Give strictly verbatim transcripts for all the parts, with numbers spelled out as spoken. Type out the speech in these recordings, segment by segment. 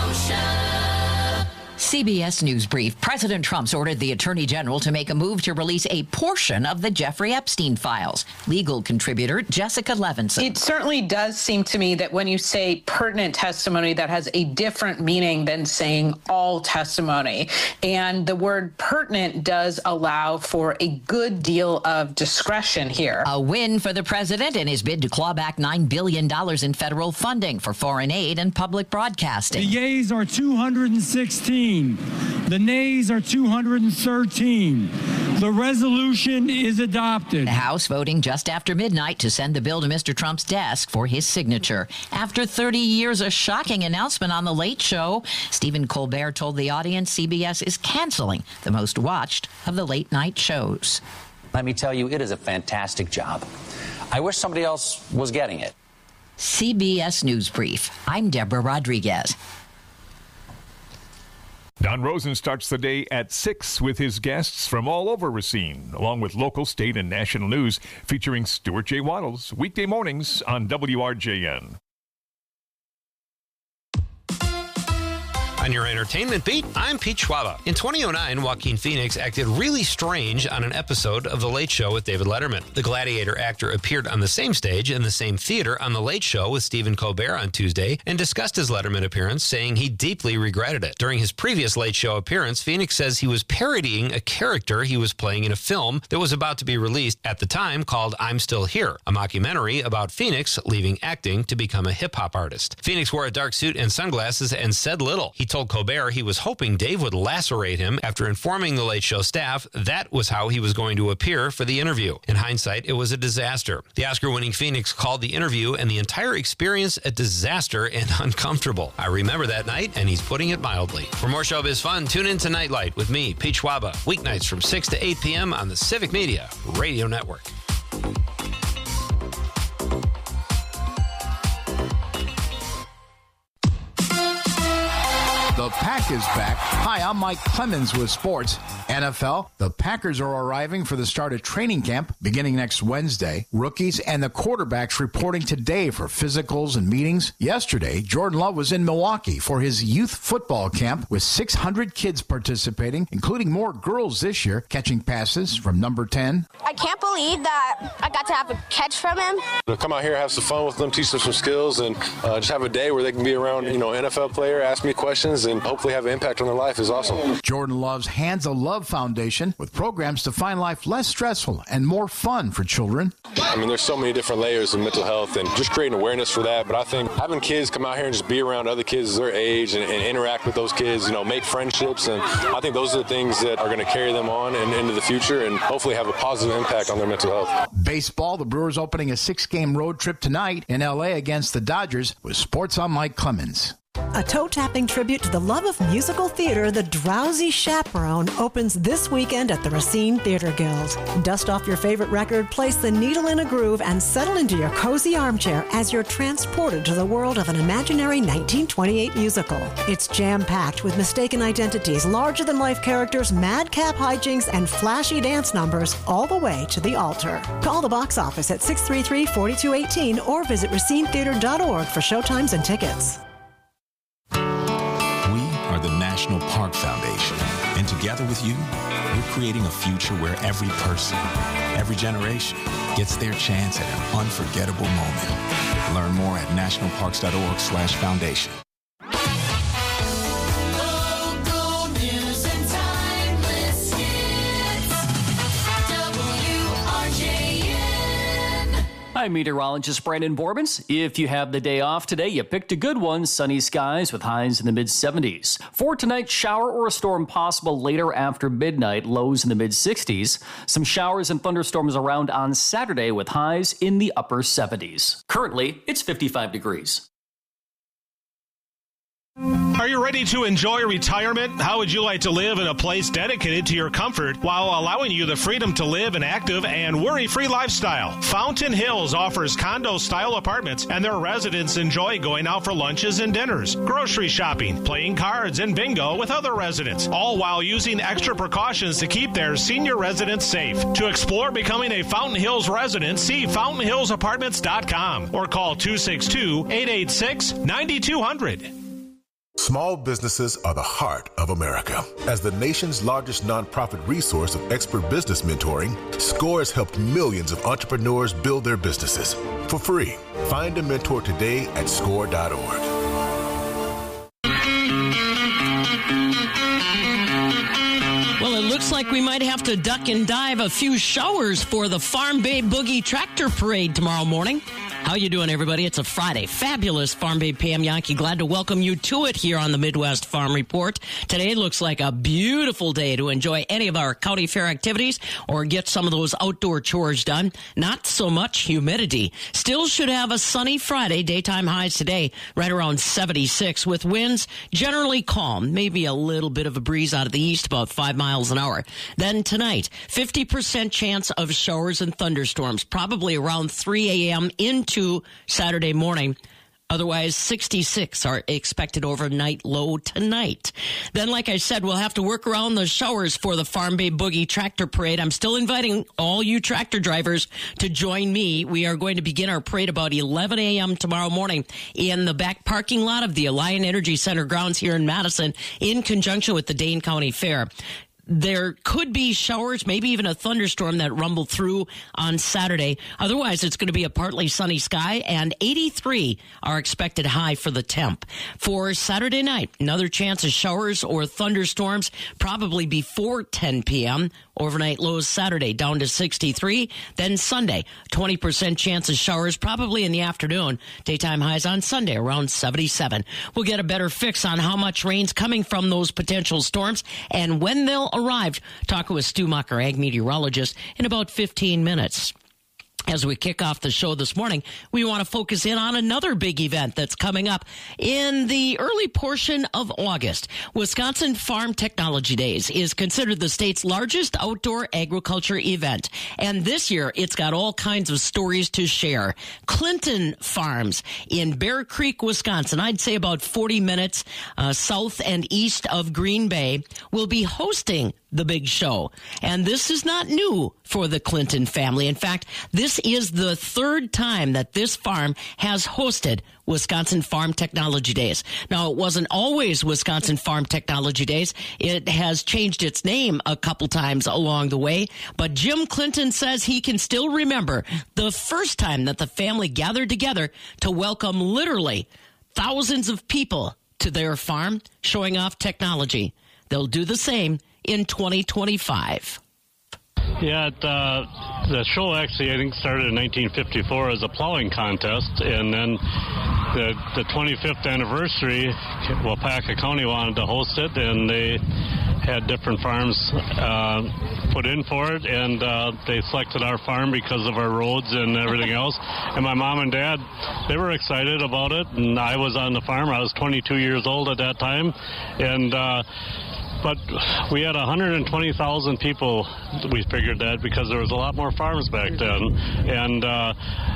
C B S News Brief. President Trump's ordered the Attorney General to make a move to release a portion of the Jeffrey Epstein files. Legal contributor Jessica Levinson. It certainly does seem to me that when you say pertinent testimony, that has a different meaning than saying all testimony. And the word pertinent does allow for a good deal of discretion here. A win for the president in his bid to claw back nine billion dollars in federal funding for foreign aid and public broadcasting. The yeas are two hundred sixteen. The nays are two hundred thirteen. The resolution is adopted. The House voting just after midnight to send the bill to Mister Trump's desk for his signature. After thirty years, a shocking announcement on The Late Show. Stephen Colbert told the audience C B S is canceling the most watched of the late night shows. Let me tell you, it is a fantastic job. I wish somebody else was getting it. C B S News Brief. I'm Deborah Rodriguez. Don Rosen starts the day at six with his guests from all over Racine, along with local, state, and national news, featuring Stuart J. Waddles, weekday mornings on W R J N. On your entertainment beat, I'm Pete Schwaba. In twenty oh nine, Joaquin Phoenix acted really strange on an episode of The Late Show with David Letterman. The Gladiator actor appeared on the same stage in the same theater on The Late Show with Stephen Colbert on Tuesday and discussed his Letterman appearance, saying he deeply regretted it. During his previous Late Show appearance, Phoenix says he was parodying a character he was playing in a film that was about to be released at the time called I'm Still Here, a mockumentary about Phoenix leaving acting to become a hip-hop artist. Phoenix wore a dark suit and sunglasses and said little. He told Colbert he was hoping Dave would lacerate him after informing the Late Show staff that was how he was going to appear for the interview. In hindsight, it was a disaster. The Oscar-winning Phoenix called the interview and the entire experience a disaster and uncomfortable. I remember that night, and he's putting it mildly. For more showbiz fun, tune in to Nightlight with me, Pete Schwaba, weeknights from six to eight p.m. on the Civic Media Radio Network. The Pack is back. Hi, I'm Mike Clemens with sports. N F L, the Packers are arriving for the start of training camp beginning next Wednesday. Rookies and the quarterbacks reporting today for physicals and meetings. Yesterday, Jordan Love was in Milwaukee for his youth football camp with six hundred kids participating, including more girls this year, catching passes from number ten. I can't believe that I got to have a catch from him. To come out here, have some fun with them, teach them some skills, and uh, just have a day where they can be around, you know, N F L player, ask me questions, and hopefully have an impact on their life is awesome. Jordan Love's Hands of Love Foundation with programs to find life less stressful and more fun for children. I mean, there's so many different layers of mental health and just creating awareness for that. But I think having kids come out here and just be around other kids their age and, and interact with those kids, you know, make friendships. And I think those are the things that are going to carry them on and into the future and hopefully have a positive impact on their mental health. Baseball, the Brewers opening a six-game road trip tonight in L A against the Dodgers with Sports on Mike Clemens. A toe-tapping tribute to the love of musical theater, The Drowsy Chaperone, opens this weekend at the Racine Theater Guild. Dust off your favorite record, place the needle in a groove, and settle into your cozy armchair as you're transported to the world of an imaginary nineteen twenty-eight musical. It's jam-packed with mistaken identities, larger-than-life characters, madcap hijinks, and flashy dance numbers all the way to the altar. Call the box office at six three three, four two one eight or visit racine theater dot org for showtimes and tickets. The National Park Foundation. And together with you, we're creating a future where every person, every generation gets their chance at an unforgettable moment. Learn more at national parks dot org slash foundation. I'm meteorologist Brandon Borbens. If you have the day off today, you picked a good one. Sunny skies with highs in the mid seventies. For tonight, shower or a storm possible later after midnight, lows in the mid sixties. Some showers and thunderstorms around on Saturday with highs in the upper seventies. Currently, it's fifty-five degrees. Are you ready to enjoy retirement? How would you like to live in a place dedicated to your comfort while allowing you the freedom to live an active and worry-free lifestyle? Fountain Hills offers condo-style apartments, and their residents enjoy going out for lunches and dinners, grocery shopping, playing cards, and bingo with other residents, all while using extra precautions to keep their senior residents safe. To explore becoming a Fountain Hills resident, see fountain hills apartments dot com or call two six two, eight eight six, nine two zero zero. Small businesses are the heart of America. As the nation's largest nonprofit resource of expert business mentoring, SCORE has helped millions of entrepreneurs build their businesses for free. Find a mentor today at score dot org. Well, it looks like we might have to duck and dive a few showers for the Farm Babe Boogie Tractor Parade tomorrow morning. How you doing, everybody? It's a Friday. Fabulous Farm Babe Pam Yankee. Glad to welcome you to it here on the Midwest Farm Report. Today looks like a beautiful day to enjoy any of our county fair activities or get some of those outdoor chores done. Not so much humidity. Still should have a sunny Friday. Daytime highs today right around seventy-six with winds generally calm. Maybe a little bit of a breeze out of the east, about five miles an hour. Then tonight, fifty percent chance of showers and thunderstorms, probably around three a.m. into Saturday morning. Otherwise, sixty-six are expected overnight low tonight. Then, like I said, we'll have to work around the showers for the Farm Babe Boogie Tractor Parade. I'm still inviting all you tractor drivers to join me. We are going to begin our parade about eleven a.m. tomorrow morning in the back parking lot of the Alliant Energy Center grounds here in Madison in conjunction with the Dane County Fair. There could be showers, maybe even a thunderstorm that rumble through on Saturday. Otherwise, it's going to be a partly sunny sky, and eighty-three are expected high for the temp. For Saturday night, another chance of showers or thunderstorms probably before ten p.m. Overnight lows Saturday down to sixty-three. Then Sunday, twenty percent chance of showers probably in the afternoon. Daytime highs on Sunday around seventy-seven. We'll get a better fix on how much rain's coming from those potential storms and when they'll arrive. Talking with Stu Mucker, ag meteorologist, in about fifteen minutes. As we kick off the show this morning, we want to focus in on another big event that's coming up in the early portion of August. Wisconsin Farm Technology Days is considered the state's largest outdoor agriculture event. And this year, it's got all kinds of stories to share. Clinton Farms in Bear Creek, Wisconsin, I'd say about forty minutes uh, south and east of Green Bay, will be hosting the big show. And this is not new for the Clinton family. In fact, this is the third time that this farm has hosted Wisconsin Farm Technology Days. Now, it wasn't always Wisconsin Farm Technology Days. It has changed its name a couple times along the way. But Jim Clinton says he can still remember the first time that the family gathered together to welcome literally thousands of people to their farm, showing off technology. They'll do the same in twenty twenty-five. Yeah, it, uh, the show actually, I think, started in nineteen fifty-four as a plowing contest, and then the, the twenty-fifth anniversary, Waupaca County wanted to host it, and they had different farms uh, put in for it, and uh, they selected our farm because of our roads and everything else. And my mom and dad, they were excited about it, and I was on the farm. I was twenty-two years old at that time, and uh, but we had one hundred twenty thousand people, we figured that, because there was a lot more farms back then. And uh,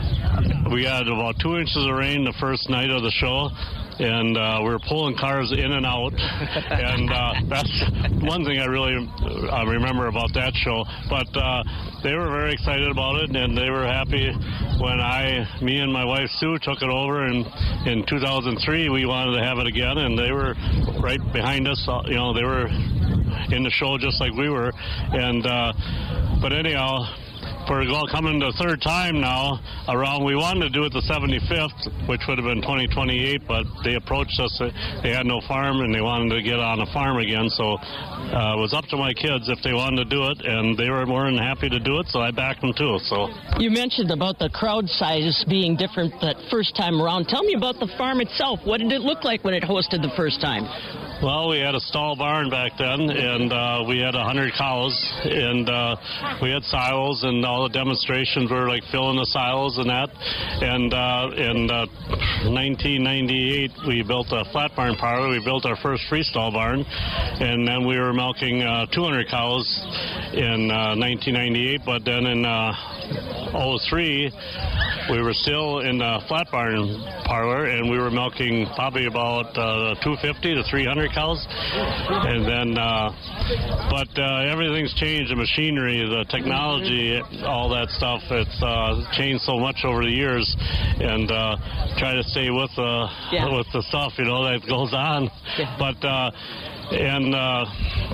we had about two inches of rain the first night of the show. And uh, we were pulling cars in and out, and uh, that's one thing I really uh, remember about that show. But uh, they were very excited about it, and they were happy when I, me and my wife Sue took it over, and in two thousand three we wanted to have it again, and they were right behind us. You know, they were in the show just like we were, and uh, but anyhow. For coming the third time now around, we wanted to do it the seventy-fifth, which would have been twenty twenty-eight, but they approached us. They had no farm, and they wanted to get on a farm again, so uh, it was up to my kids if they wanted to do it, and they were more than happy to do it, so I backed them too. So you mentioned about the crowd size being different that first time around. Tell me about the farm itself. What did it look like when it hosted the first time? Well, we had a stall barn back then, and uh, we had one hundred cows, and uh, we had silos, and all the demonstrations were like filling the silos and that. And uh, in uh, nineteen ninety-eight, we built a flat barn parlor. We built our first freestall barn, and then we were milking uh, two hundred cows in uh, nineteen ninety-eight. But then in uh, oh three, we were still in the flat barn parlor, and we were milking probably about uh, two fifty to three hundred cows. And then, uh, but uh, everything's changed. The machinery, the technology, all that stuff. It's uh, changed so much over the years, and uh, try to stay with the yeah. with the stuff, you know, that goes on. Yeah. But uh, and uh,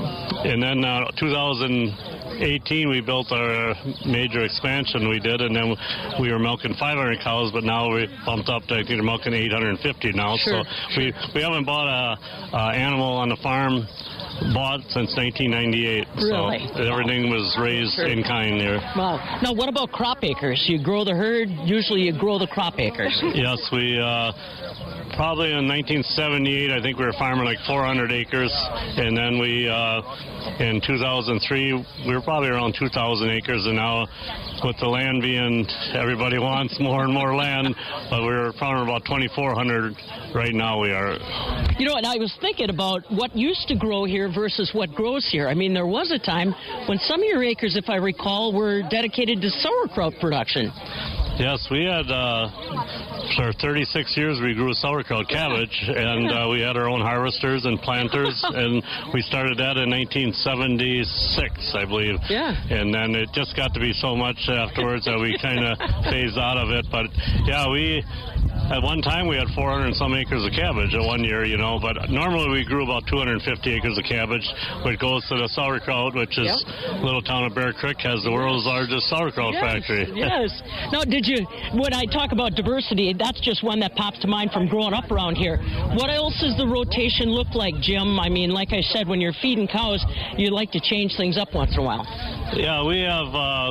and then uh, two thousand eighteen we built our major expansion we did, and then we were milking five hundred cows, but now we bumped up to, I think we're milking eight hundred fifty now. Sure. So we we haven't bought a, a animal on the farm bought since nineteen ninety-eight. Really? So everything was raised Sure. in kind there. Wow. Now, what about crop acres? You grow the herd, usually you grow the crop acres. Yes, we uh, probably in nineteen seventy-eight, I think we were farming like four hundred acres, and then we uh, in two thousand three we were probably around two thousand acres, and now with the land being, everybody wants more and more land, but we were farming about twenty-four hundred right now we are. You know, and I was thinking about what used to grow here versus what grows here. I mean, there was a time when some of your acres, if I recall, were dedicated to sauerkraut production. Yes, we had, uh, for thirty-six years we grew sauerkraut cabbage, and uh, we had our own harvesters and planters, and we started that in nineteen seventy-six, I believe. Yeah. And then it just got to be so much afterwards that we kind of phased out of it. But, yeah, we... At one time, we had four hundred and some acres of cabbage at one year, you know, but normally we grew about two hundred fifty acres of cabbage, which goes to the sauerkraut, which is yep. little town of Bear Creek has the world's largest sauerkraut yes, factory. Yes. Now, did you, when I talk about diversity, that's just one that pops to mind from growing up around here. What else does the rotation look like, Jim? I mean, like I said, when you're feeding cows, you like to change things up once in a while. Yeah, we have uh,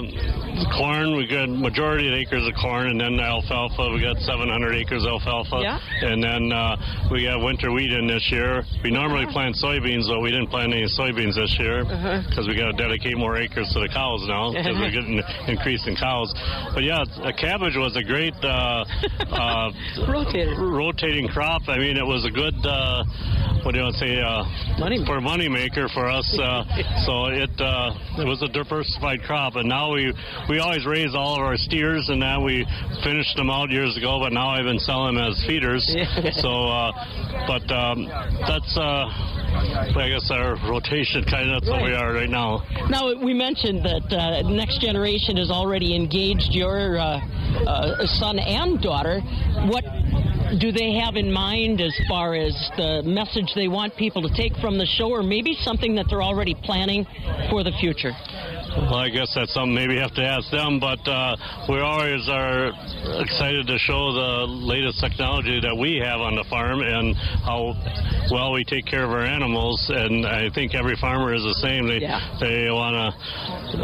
corn. We got majority of acres of corn, and then alfalfa. We got seven hundred acres of alfalfa. Yeah. And then uh, we got winter wheat in this year. We normally uh-huh. plant soybeans, but we didn't plant any soybeans this year because uh-huh. we got to dedicate more acres to the cows now because uh-huh. we're getting an increase in cows. But yeah, a cabbage was a great uh, uh, rotating crop. I mean, it was a good, uh, what do you want to say, uh, money for money maker for us. Uh, so it uh, it was a diversified crop, and now we we always raise all of our steers, and that we finished them out years ago, but now I've been selling them as feeders. So, uh, but um, that's uh, I guess our rotation kind of that's right. where we are right now. Now we mentioned that uh, Next Generation has already engaged your uh, uh, son and daughter. What do they have in mind as far as the message they want people to take from the show, or maybe something that they're already planning for the future? Well, I guess that's something maybe you have to ask them, but uh, we always are excited to show the latest technology that we have on the farm and how well we take care of our animals, and I think every farmer is the same. They, yeah. they want to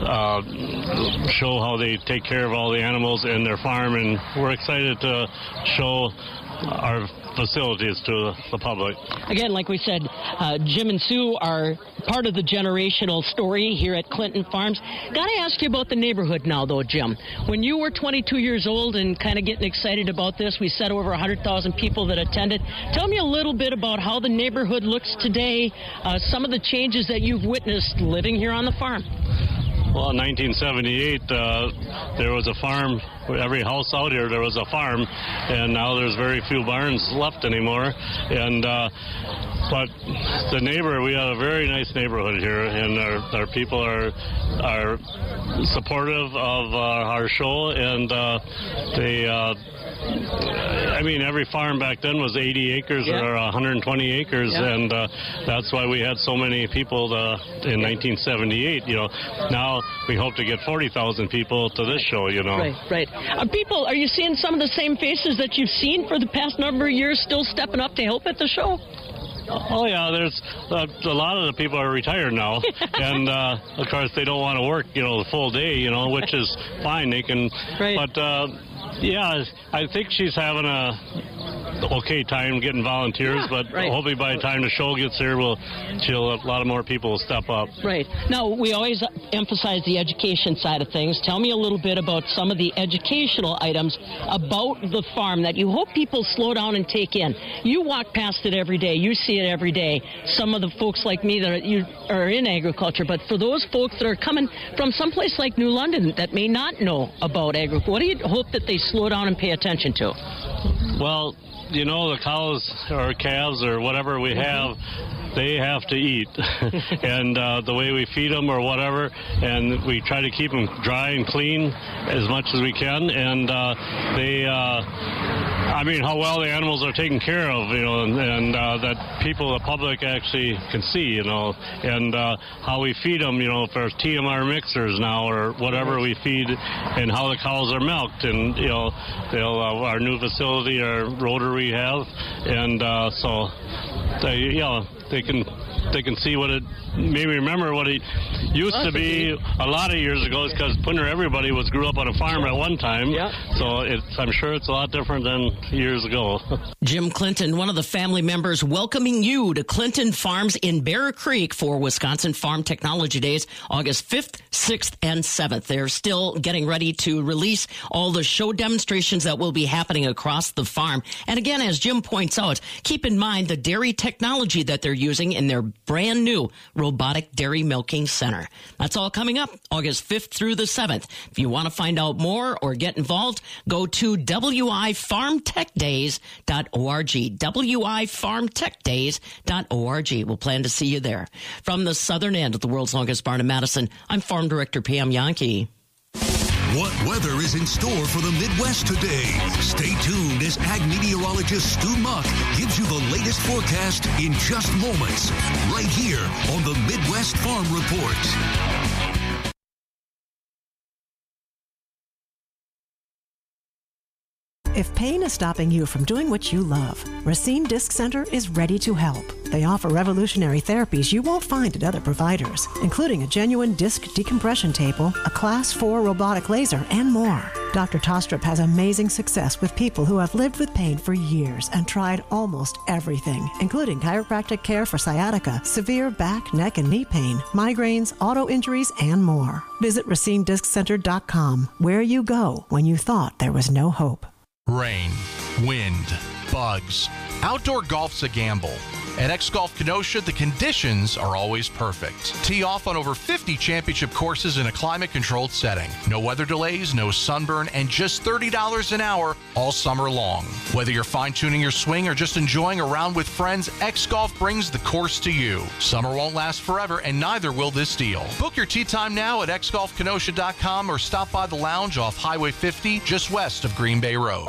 uh, show how they take care of all the animals in their farm, and we're excited to show our facilities to the public. Again, like we said, uh, Jim and Sue are part of the generational story here at Clinton Farms. Got to ask you about the neighborhood now, though, Jim. When you were twenty-two years old and kind of getting excited about this, we said over one hundred thousand people that attended. Tell me a little bit about how the neighborhood looks today, uh, some of the changes that you've witnessed living here on the farm. Well, in nineteen seventy-eight, uh, there was a farm. Every house out here, there was a farm, and now there's very few barns left anymore. And uh, but the neighbor, we have a very nice neighborhood here, and our, our people are are supportive of uh, our show, and uh, they. Uh, I mean, every farm back then was eighty acres yeah. or one hundred twenty acres, yeah. and uh, that's why we had so many people uh, in nineteen seventy-eight. You know, now we hope to get forty thousand people to this show. You know, right, right. Are people, are you seeing some of the same faces that you've seen for the past number of years still stepping up to help at the show? Oh, yeah, there's uh, a lot of the people are retired now, and, uh, of course, they don't want to work, you know, the full day, you know, which is fine. They can, right. but, uh, yeah, I think she's having a, okay time getting volunteers, Yeah, but right. hopefully by the time the show gets here, we'll, she'll, a lot of more people will step up. Right. Now, we always emphasize the education side of things. Tell me a little bit about some of the educational items about the farm that you hope people slow down and take in. You walk past it every day. You see it every day. Some of the folks like me that are, you, are in agriculture, but for those folks that are coming from someplace like New London that may not know about agriculture, what do you hope that they slow down and pay attention to? Well, you know, the cows or calves or whatever we have, they have to eat. And uh, the way we feed them or whatever, and we try to keep them dry and clean as much as we can. And uh, they, uh, I mean, how well the animals are taken care of, you know, and, and uh, that people, the public actually can see, you know, and uh, how we feed them, you know, if there's T M R mixers now or whatever we feed, and how the cows are milked, and, you know, they'll, uh, our new facility, our rotor we have, and uh, so, they, you know, they can they can see what it maybe remember what it used to be a lot of years ago. Is because pretty everybody was grew up on a farm at one time. Yeah. So it's I'm sure it's a lot different than years ago. Jim Clinton, one of the family members, welcoming you to Clinton Farms in Bear Creek for Wisconsin Farm Technology Days, August fifth, sixth, and seventh. They're still getting ready to release all the show demonstrations that will be happening across the farm. And again, as Jim points out, keep in mind the dairy technology that they're using in their brand new robotic dairy milking center. That's all coming up August fifth through the seventh. If you want to find out more or get involved, go to w i farm tech days dot org. w i farm tech days dot org. We'll plan to see you there. From the southern end of the world's longest barn in Madison, I'm Farm Director Pam Yankee. What weather is in store for the Midwest today? Stay tuned as ag meteorologist Stu Muck gives you the latest forecast in just moments, right here on the Midwest Farm Report. If pain is stopping you from doing what you love, Racine Disc Center is ready to help. They offer revolutionary therapies you won't find at other providers, including a genuine disc decompression table, a class four robotic laser, and more. Doctor Tostrup has amazing success with people who have lived with pain for years and tried almost everything, including chiropractic care for sciatica, severe back, neck, and knee pain, migraines, auto injuries, and more. Visit racine disc center dot com, where you go when you thought there was no hope. Rain, wind, bugs. Outdoor golf's a gamble. At X-Golf Kenosha, the conditions are always perfect. Tee off on over fifty championship courses in a climate-controlled setting. No weather delays, no sunburn, and just thirty dollars an hour all summer long. Whether you're fine-tuning your swing or just enjoying a round with friends, X-Golf brings the course to you. Summer won't last forever, and neither will this deal. Book your tee time now at x golf kenosha dot com or stop by the lounge off Highway fifty, just west of Green Bay Road.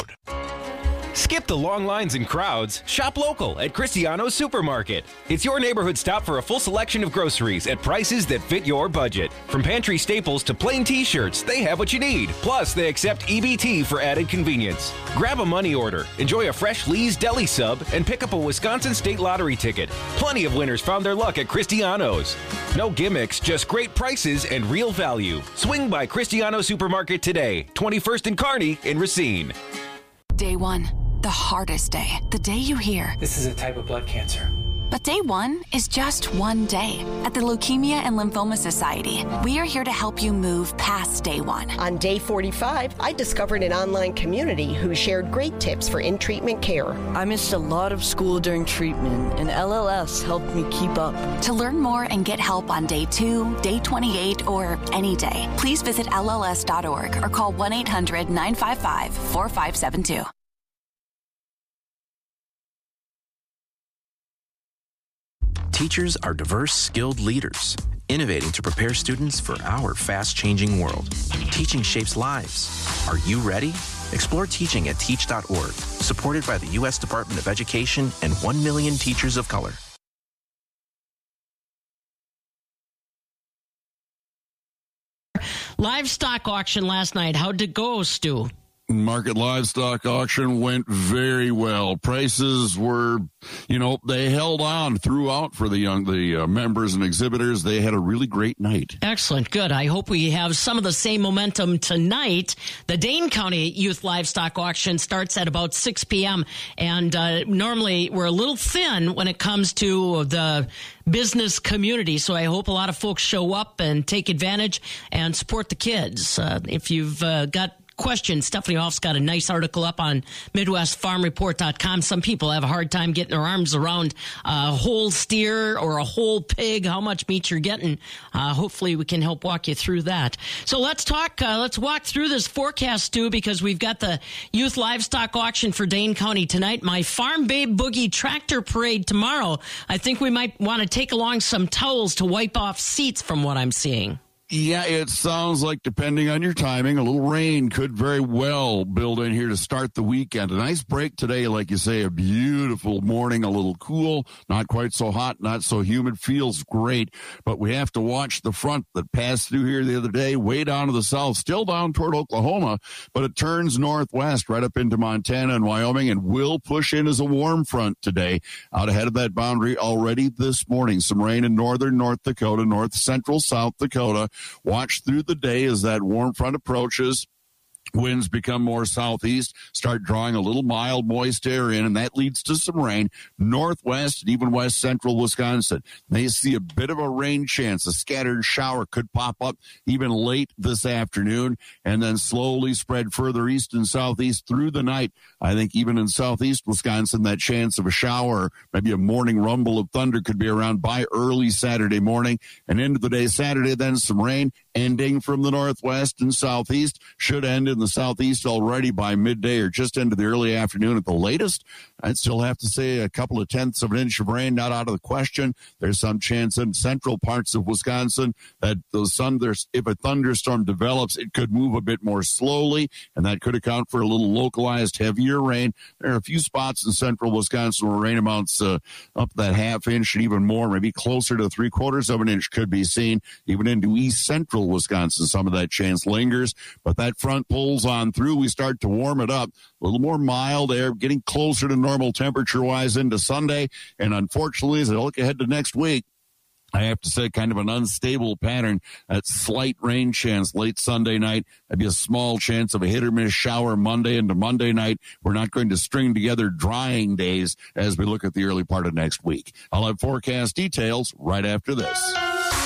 Skip the long lines and crowds. Shop local at Cristiano's Supermarket. It's your neighborhood stop for a full selection of groceries at prices that fit your budget. From pantry staples to plain t-shirts, they have what you need. Plus, they accept E B T for added convenience. Grab a money order, enjoy a fresh Lee's Deli sub, and pick up a Wisconsin State Lottery ticket. Plenty of winners found their luck at Cristiano's. No gimmicks, just great prices and real value. Swing by Cristiano's Supermarket today, twenty-first and Kearney in Racine. Day one, the hardest day. The day you hear, this is a type of blood cancer. But day one is just one day. At the Leukemia and Lymphoma Society, we are here to help you move past day one. On day forty-five, I discovered an online community who shared great tips for in-treatment care. I missed a lot of school during treatment, and L L S helped me keep up. To learn more and get help on day two, day twenty-eight, or any day, please visit L L S dot org or call one eight hundred nine five five four five seven two. Teachers are diverse, skilled leaders, innovating to prepare students for our fast-changing world. Teaching shapes lives. Are you ready? Explore teaching at teach dot org, supported by the U S Department of Education and one million teachers of color. Livestock auction last night. How'd it go, Stu? Market livestock auction went very well. Prices were, you know, they held on throughout for the young, the uh, members and exhibitors. They had a really great night. Excellent. Good. I hope we have some of the same momentum tonight. The Dane County Youth Livestock Auction starts at about six p.m. And uh, normally we're a little thin when it comes to the business community. So I hope a lot of folks show up and take advantage and support the kids. Uh, if you've uh, got questions, Stephanie Hoff's got a nice article up on Midwest Farm Report dot com. Some people have a hard time getting their arms around a whole steer or a whole pig, how much meat you're getting. Uh, hopefully we can help walk you through that. So let's talk, uh, let's walk through this forecast, Stu, because we've got the Youth Livestock Auction for Dane County tonight. My Farm Babe Boogie Tractor Parade tomorrow. I think we might want to take along some towels to wipe off seats from what I'm seeing. Yeah, it sounds like, depending on your timing, a little rain could very well build in here to start the weekend. A nice break today, like you say, a beautiful morning, a little cool, not quite so hot, not so humid, feels great. But we have to watch the front that passed through here the other day, way down to the south, still down toward Oklahoma, but it turns northwest right up into Montana and Wyoming and will push in as a warm front today. Out ahead of that boundary already this morning, some rain in northern North Dakota, north central South Dakota. Watch through the day as that warm front approaches. Winds become more southeast, start drawing a little mild, moist air in, and that leads to some rain. Northwest and even west central Wisconsin, they see a bit of a rain chance. A scattered shower could pop up even late this afternoon and then slowly spread further east and southeast through the night. I think even in southeast Wisconsin, that chance of a shower, maybe a morning rumble of thunder, could be around by early Saturday morning. And into the day Saturday, then some rain ending from the northwest and southeast, should end in the southeast already by midday or just into the early afternoon at the latest. I'd still have to say a couple of tenths of an inch of rain, not out of the question. There's some chance in central parts of Wisconsin that the sun, if a thunderstorm develops, it could move a bit more slowly, and that could account for a little localized heavier rain. There are a few spots in central Wisconsin where rain amounts uh, up that half inch and even more, maybe closer to three quarters of an inch could be seen. Even into east central Wisconsin, some of that chance lingers, but that front pulls on through. We start to warm it up, a little more mild air, getting closer to normal temperature-wise into Sunday, and unfortunately, as I look ahead to next week, I have to say kind of an unstable pattern. That slight rain chance late Sunday night. Maybe a small chance of a hit or miss shower Monday into Monday night. We're not going to string together drying days as we look at the early part of next week. I'll have forecast details right after this.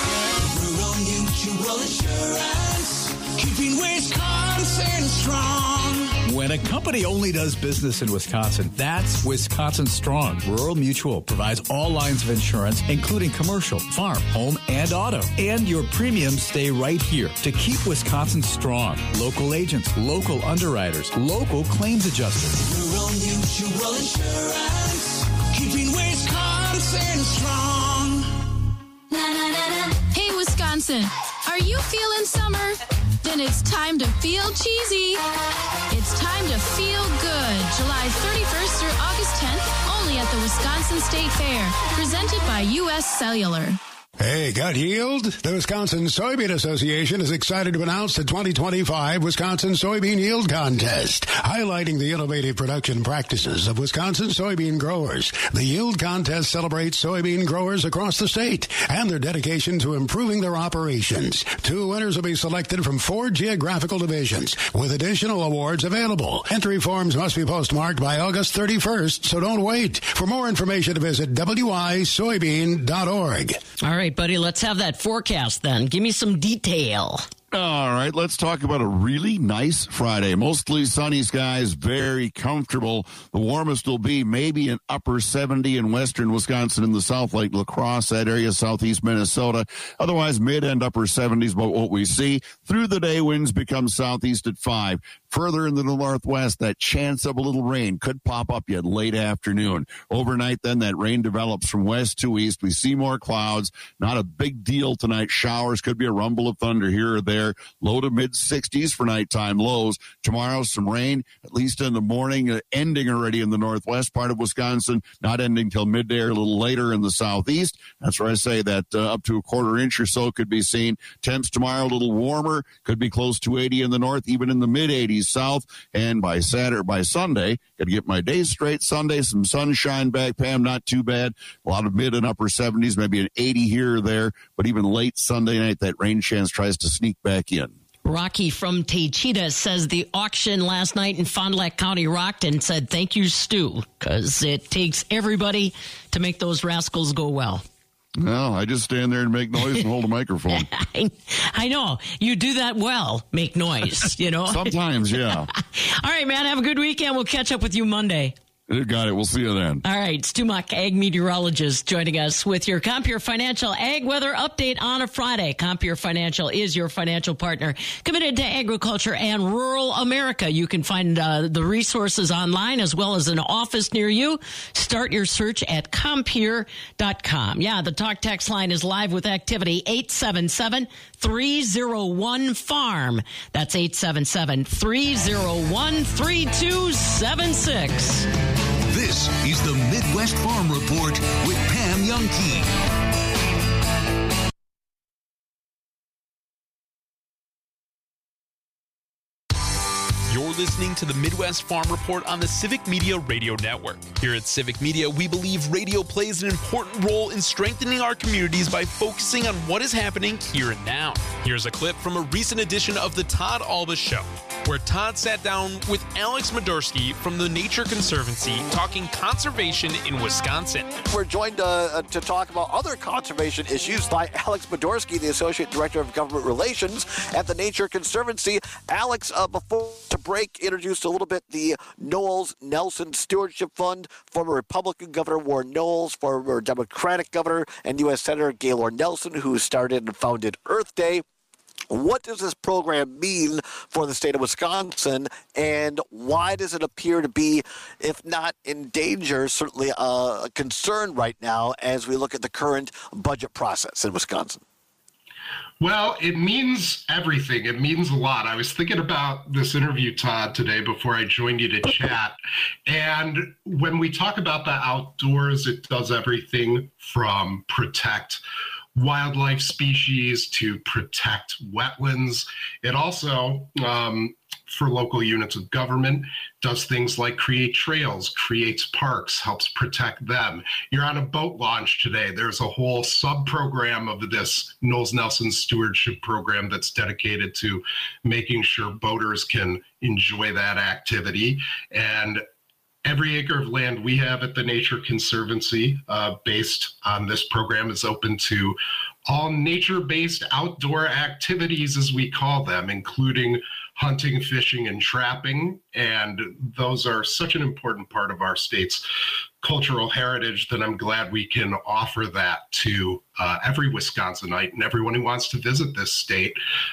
Rural Mutual Insurance, keeping Wisconsin strong. When a company only does business in Wisconsin, that's Wisconsin Strong. Rural Mutual provides all lines of insurance, including commercial, farm, home, and auto. And your premiums stay right here to keep Wisconsin strong. Local agents, local underwriters, local claims adjusters. Rural Mutual Insurance, keeping Wisconsin strong. Hey, Wisconsin, are you feeling summer? Then it's time to feel cheesy. It's time to feel good. July thirty-first through August tenth, only at the Wisconsin State Fair. Presented by U S Cellular. Hey, gut yield? The Wisconsin Soybean Association is excited to announce the twenty twenty-five Wisconsin Soybean Yield Contest, highlighting the innovative production practices of Wisconsin soybean growers. The Yield Contest celebrates soybean growers across the state and their dedication to improving their operations. Two winners will be selected from four geographical divisions, with additional awards available. Entry forms must be postmarked by August thirty-first, so don't wait. For more information, visit w i soybean dot org. All right, buddy, let's have that forecast then. Give me some detail. All right, let's talk about a really nice Friday. Mostly sunny skies, very comfortable. The warmest will be maybe an upper seventy in western Wisconsin in the south, like La Crosse, that area, southeast Minnesota. Otherwise, mid and upper seventies, but what we see through the day, winds become southeast at five. Further into the northwest, that chance of a little rain could pop up yet late afternoon. Overnight, then, that rain develops from west to east. We see more clouds. Not a big deal tonight. Showers, could be a rumble of thunder here or there. Low to mid sixties for nighttime lows. Tomorrow, some rain, at least in the morning, uh, ending already in the northwest part of Wisconsin, not ending till midday or a little later in the southeast. That's where I say that uh, up to a quarter inch or so could be seen. Temps tomorrow, a little warmer, could be close to eighty in the north, even in the mid eighties seventies south. And by Saturday, by Sunday, got to get my days straight. Sunday, some sunshine back, Pam, not too bad. A lot of mid and upper seventies, maybe an eighty here or there. But even late Sunday night, that rain chance tries to sneak back in. Rocky from Taycheedah says the auction last night in Fond du Lac County rocked and said, thank you, Stu, because it takes everybody to make those rascals go well. No, I just stand there and make noise and hold a microphone. I, I know. You do that well, make noise, you know. Sometimes, yeah. All right, man, have a good weekend. We'll catch up with you Monday. You got it. We'll see you then. All right. Stu Muck, ag meteorologist, joining us with your Compeer Financial Ag Weather Update on a Friday. Compeer Financial is your financial partner committed to agriculture and rural America. You can find uh, the resources online as well as an office near you. Start your search at compeer dot com. Yeah, the talk text line is live with activity eight seven seven, three oh one, farm. That's eight seven seven, three oh one, three two seven six. This is the Midwest Farm Report with Pam Youngkey. You're listening to the Midwest Farm Report on the Civic Media Radio Network. Here at Civic Media, we believe radio plays an important role in strengthening our communities by focusing on what is happening here and now. Here's a clip from a recent edition of the Todd Alba Show, where Todd sat down with Alex Modorsky from the Nature Conservancy talking conservation in Wisconsin. We're joined uh, to talk about other conservation issues by Alex Modorsky, the Associate Director of Government Relations at the Nature Conservancy. Alex, uh, before to break, introduced a little bit the Knowles Nelson Stewardship Fund. Former Republican Governor Warren Knowles, former Democratic Governor and U S Senator Gaylord Nelson, who started and founded Earth Day. What does this program mean for the state of Wisconsin, and why does it appear to be, if not in danger, certainly a concern right now as we look at the current budget process in Wisconsin? Well, it means everything. It means a lot. I was thinking about this interview, Todd, today before I joined you to chat. And when we talk about the outdoors, it does everything from protect wildlife species to protect wetlands. It also, um, for local units of government, does things like create trails, creates parks, helps protect them. You're on a boat launch today. There's a whole sub-program of this Knowles Nelson Stewardship Program that's dedicated to making sure boaters can enjoy that activity. And every acre of land we have at the Nature Conservancy, uh, based on this program, is open to all nature-based outdoor activities, as we call them, including hunting, fishing, and trapping. And those are such an important part of our state's cultural heritage that I'm glad we can offer that to uh, every Wisconsinite and everyone who wants to visit this state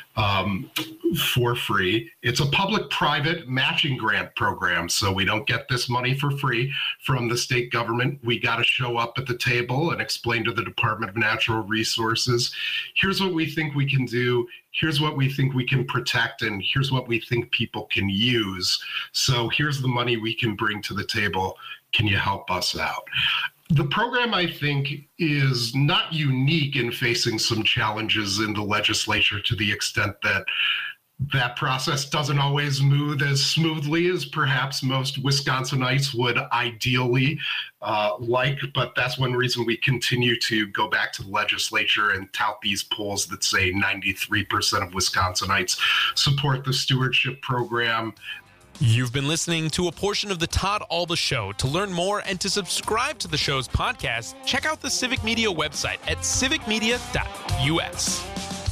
um, for free. It's a public-private matching grant program, so we don't get this money for free from the state government. We got to show up at the table and explain to the Department of Natural Resources, here's what we think we can do, here's what we think we can protect, and here's what we think people can use. So here's the money we can bring to the table. Can you help us out? The program, I think, is not unique in facing some challenges in the legislature, to the extent that that process doesn't always move as smoothly as perhaps most Wisconsinites would ideally uh, like. But that's one reason we continue to go back to the legislature and tout these polls that say ninety-three percent of Wisconsinites support the stewardship program. You've been listening to a portion of the Todd Alba Show. To learn more and to subscribe to the show's podcast, check out the Civic Media website at civic media dot u s.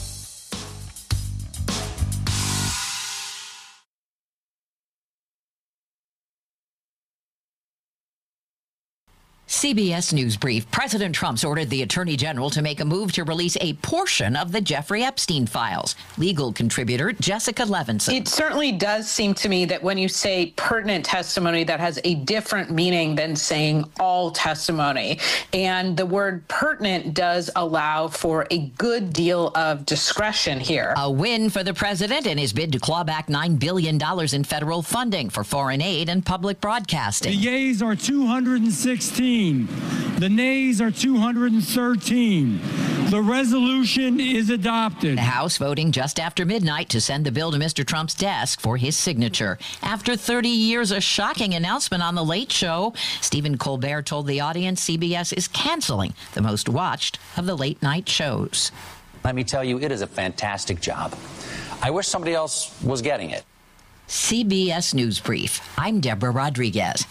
C B S News Brief. President Trump's ordered the Attorney General to make a move to release a portion of the Jeffrey Epstein files. Legal contributor Jessica Levinson. It certainly does seem to me that when you say pertinent testimony, that has a different meaning than saying all testimony. And the word pertinent does allow for a good deal of discretion here. A win for the president in his bid to claw back nine billion dollars in federal funding for foreign aid and public broadcasting. The yeas are two hundred sixteen. The nays are two hundred thirteen. The resolution is adopted. The House voting just after midnight to send the bill to Mister Trump's desk for his signature. After thirty years, a shocking announcement on The Late Show. Stephen Colbert told the audience C B S is canceling the most watched of the late night shows. Let me tell you, it is a fantastic job. I wish somebody else was getting it. C B S News Brief. I'm Deborah Rodriguez.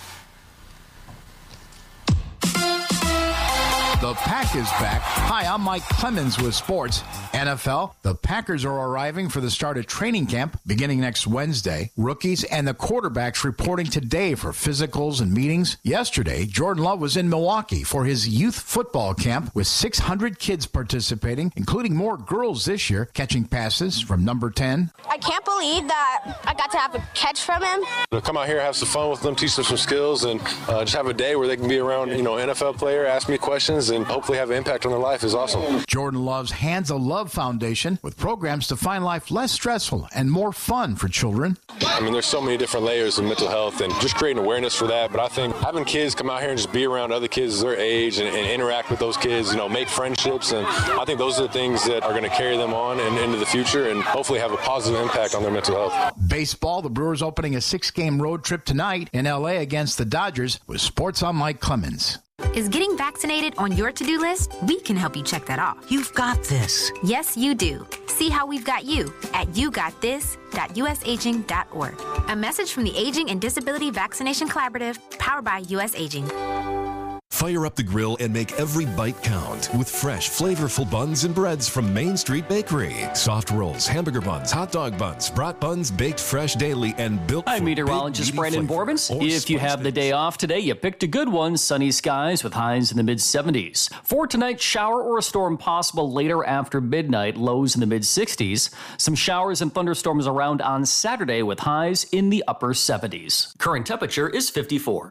The Pack is back. Hi, I'm Mike Clemens with sports. N F L, the Packers are arriving for the start of training camp beginning next Wednesday. Rookies and the quarterbacks reporting today for physicals and meetings. Yesterday, Jordan Love was in Milwaukee for his youth football camp with six hundred kids participating, including more girls this year, catching passes from number ten. I can't believe that I got to have a catch from him. To come out here, have some fun with them, teach them some skills, and uh, just have a day where they can be around, you know, N F L player, ask me questions, and hopefully have an impact on their life is awesome. Jordan Love's Hands of Love Foundation with programs to find life less stressful and more fun for children. I mean, there's so many different layers of mental health and just creating awareness for that. But I think having kids come out here and just be around other kids their age and, and interact with those kids, you know, make friendships. And I think those are the things that are going to carry them on and into the future and hopefully have a positive impact on their mental health. Baseball, the Brewers opening a six-game road trip tonight in L A against the Dodgers with Sports on Mike Clemens. Is getting vaccinated on your to-do list? We can help you check that off. You've got this. Yes, you do. See how we've got you at you got this dot u s aging dot org. A message from the Aging and Disability Vaccination Collaborative, powered by U S Aging. Fire up the grill and make every bite count with fresh, flavorful buns and breads from Main Street Bakery. Soft rolls, hamburger buns, hot dog buns, brat buns baked fresh daily and built I'm for meteorologist big, Brandon flavor Borbens. or If you have spice the day off today, you picked a good one. Sunny skies with highs in the mid seventies. For tonight, shower or a storm possible later after midnight, lows in the mid sixties. Some showers and thunderstorms around on Saturday with highs in the upper seventies. Current temperature is fifty-four.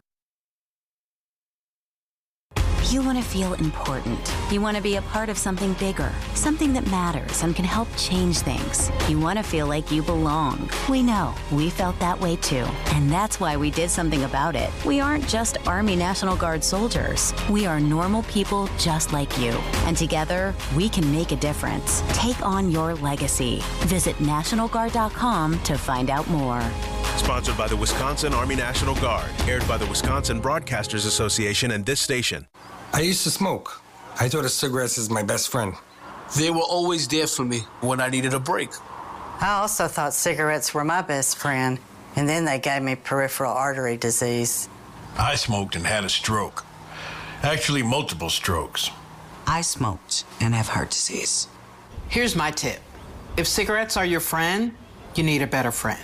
You want to feel important. You want to be a part of something bigger, something that matters and can help change things. You want to feel like you belong. We know. We felt that way too. And that's why we did something about it. We aren't just Army National Guard soldiers. We are normal people just like you. And together, we can make a difference. Take on your legacy. Visit national guard dot com to find out more. Sponsored by the Wisconsin Army National Guard. Aired by the Wisconsin Broadcasters Association and this station. I used to smoke. I thought of cigarettes as my best friend. They were always there for me when I needed a break. I also thought cigarettes were my best friend, and then they gave me peripheral artery disease. I smoked and had a stroke. Actually, multiple strokes. I smoked and have heart disease. Here's my tip. If cigarettes are your friend, you need a better friend.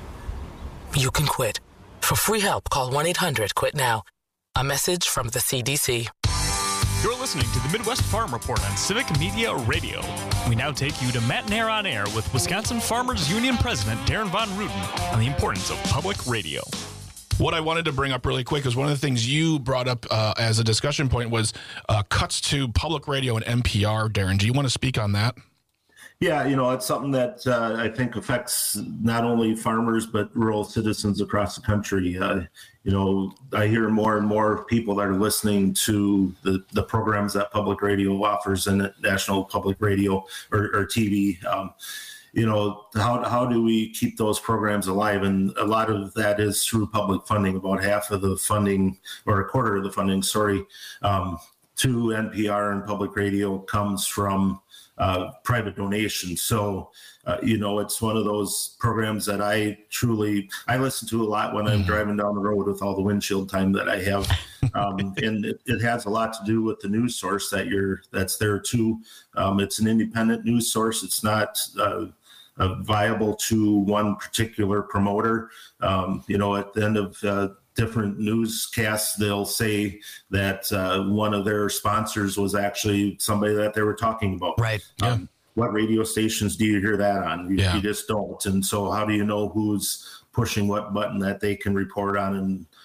You can quit. For free help, call one eight hundred quit now. A message from the C D C. You're listening to the Midwest Farm Report on Civic Media Radio. We now take you to Matt Nair on Air with Wisconsin Farmers Union President Darren Von Ruden on the importance of public radio. What I wanted to bring up really quick is one of the things you brought up uh, as a discussion point was uh, cuts to public radio and N P R. Darren, do you want to speak on that? Yeah, you know, it's something that uh, I think affects not only farmers, but rural citizens across the country. Uh, you know, I hear more and more people that are listening to the, the programs that public radio offers and national public radio or, or T V. Um, you know, how how do we keep those programs alive? And a lot of that is through public funding. About half of the funding, or a quarter of the funding, sorry, um, to N P R and public radio comes from Uh, private donations. So, uh, you know, it's one of those programs that I truly, I listen to a lot when I'm driving down the road with all the windshield time that I have. Um, and it, it has a lot to do with the news source that you're, that's there too. Um, it's an independent news source. It's not uh, uh, viable to one particular promoter. Um, you know, at the end of uh, different newscasts, they'll say that uh, one of their sponsors was actually somebody that they were talking about. Right. Yeah. Um, what radio stations do you hear that on? You, yeah. you just don't. And so how do you know who's pushing what button that they can report on and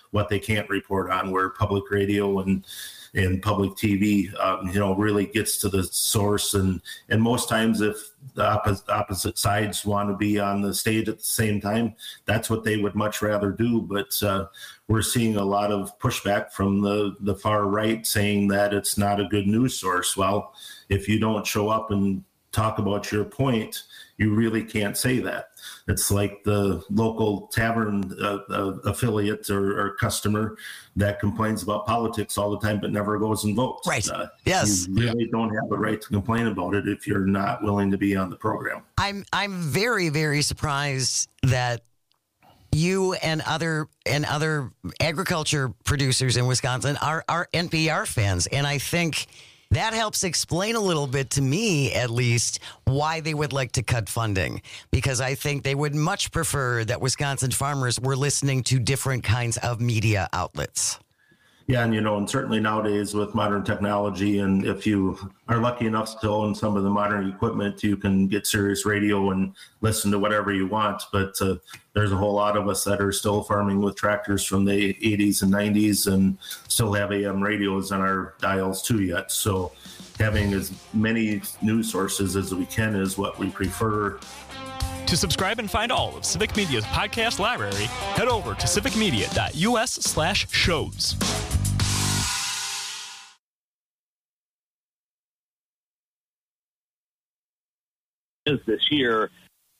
what they can't report on, where public radio and and public T V, um, you know, really gets to the source. And, and most times if the opposite, opposite sides want to be on the stage at the same time, that's what they would much rather do. But uh, we're seeing a lot of pushback from the, the far right saying that it's not a good news source. Well, if you don't show up and talk about your point, you really can't say that. It's like the local tavern uh, uh, affiliate or, or customer that complains about politics all the time but never goes and votes. Right. Uh, yes. You really yeah. don't have a right to complain about it if you're not willing to be on the program. I'm I'm very, very surprised that you and other and other agriculture producers in Wisconsin are, are N P R fans. And I think that helps explain a little bit to me, at least, why they would like to cut funding, because I think they would much prefer that Wisconsin farmers were listening to different kinds of media outlets. Yeah, and you know, and certainly nowadays with modern technology, and if you are lucky enough to own some of the modern equipment, you can get Sirius Radio and listen to whatever you want. But uh, there's a whole lot of us that are still farming with tractors from the eighties and nineties and still have A M radios on our dials too yet. So having as many news sources as we can is what we prefer. To subscribe and find all of Civic Media's podcast library, head over to civicmedia.us slash shows. This year.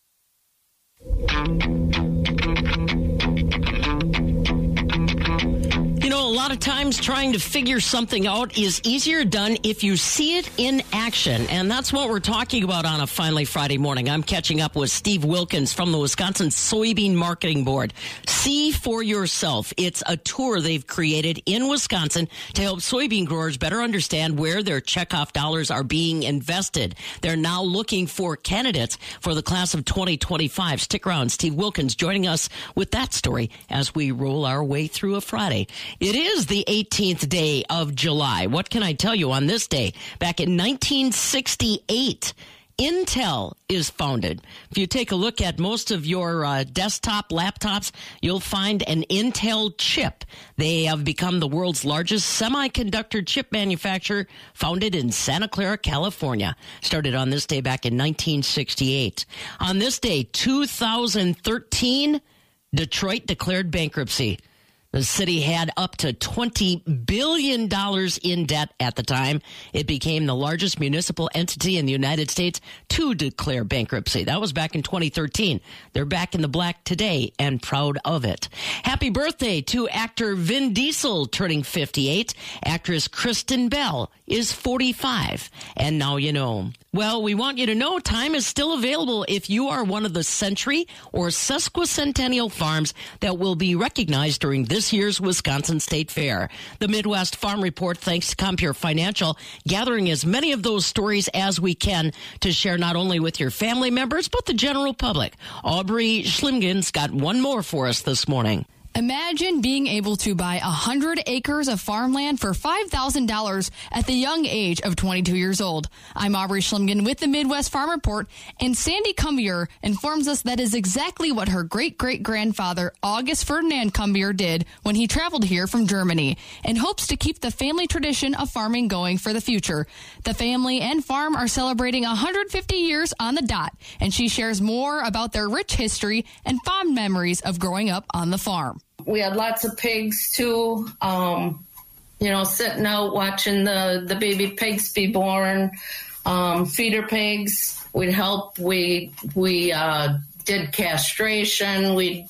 You know, a lot of times trying to figure something out is easier done if you see it in action. And that's what we're talking about on a Finally Friday morning. I'm catching up with Steve Wilkins from the Wisconsin Soybean Marketing Board. See for yourself. It's a tour they've created in Wisconsin to help soybean growers better understand where their checkoff dollars are being invested. They're now looking for candidates for the class of twenty twenty-five. Stick around. Steve Wilkins joining us with that story as we roll our way through a Friday. It is the eighteenth day of July. What can I tell you on this day? Back in nineteen sixty-eight, Intel is founded. If you take a look at most of your uh, desktop laptops, you'll find an Intel chip. They have become the world's largest semiconductor chip manufacturer, founded in Santa Clara, California. Started on this day back in nineteen sixty-eight. On this day, two thousand thirteen, Detroit declared bankruptcy. The city had up to twenty billion dollars in debt at the time. It became the largest municipal entity in the United States to declare bankruptcy. That was back in twenty thirteen. They're back in the black today and proud of it. Happy birthday to actor Vin Diesel, turning fifty-eight. Actress Kristen Bell is forty-five. And now you know. Well, we want you to know time is still available if you are one of the century or sesquicentennial farms that will be recognized during this year's Wisconsin State Fair. The Midwest Farm Report, thanks to Compure Financial, gathering as many of those stories as we can to share not only with your family members, but the general public. Aubrey Schlimgen's got one more for us this morning. Imagine being able to buy one hundred acres of farmland for five thousand dollars at the young age of twenty-two years old. I'm Aubrey Schlimgen with the Midwest Farm Report, and Sandy Cumbier informs us that is exactly what her great-great-grandfather August Ferdinand Cumbier did when he traveled here from Germany, and hopes to keep the family tradition of farming going for the future. The family and farm are celebrating one hundred fifty years on the dot, and she shares more about their rich history and fond memories of growing up on the farm. We had lots of pigs too, um, you know, sitting out watching the, the baby pigs be born, um, feeder pigs. We'd help. We we uh, did castration. We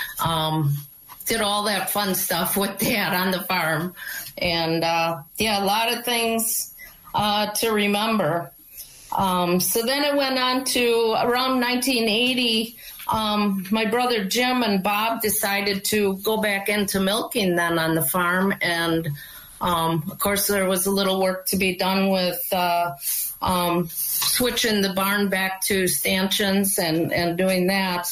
um, did all that fun stuff with Dad on the farm. And, uh, yeah, a lot of things uh, to remember. Um, so then it went on to around nineteen eighty. Um, my brother Jim and Bob decided to go back into milking then on the farm. And, um, of course, there was a little work to be done with uh, um, switching the barn back to stanchions and, and doing that.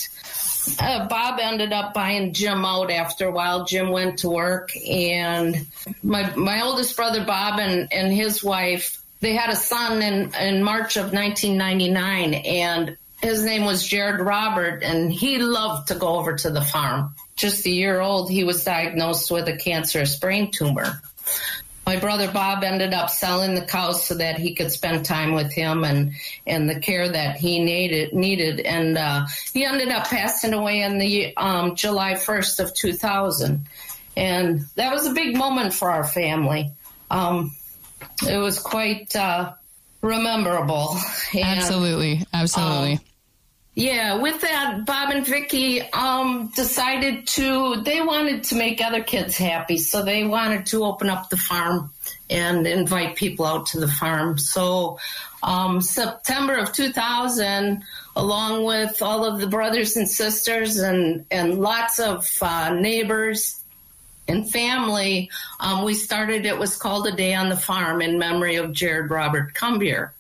Uh, Bob ended up buying Jim out after a while. Jim went to work. And my, my oldest brother Bob and, and his wife, they had a son in, in March of nineteen ninety-nine. And his name was Jared Robert, and he loved to go over to the farm. Just a year old, he was diagnosed with a cancerous brain tumor. My brother Bob ended up selling the cows so that he could spend time with him and, and the care that he needed. needed. And uh, he ended up passing away on the um, July first of two thousand. And that was a big moment for our family. Um, it was quite uh, rememberable. And, absolutely, absolutely. Um, Yeah, with that, Bob and Vicky um, decided to, they wanted to make other kids happy, so they wanted to open up the farm and invite people out to the farm. So um, September of two thousand, along with all of the brothers and sisters and, and lots of uh, neighbors and family, um, we started, it was called A Day on the Farm in memory of Jared Robert Cumbier.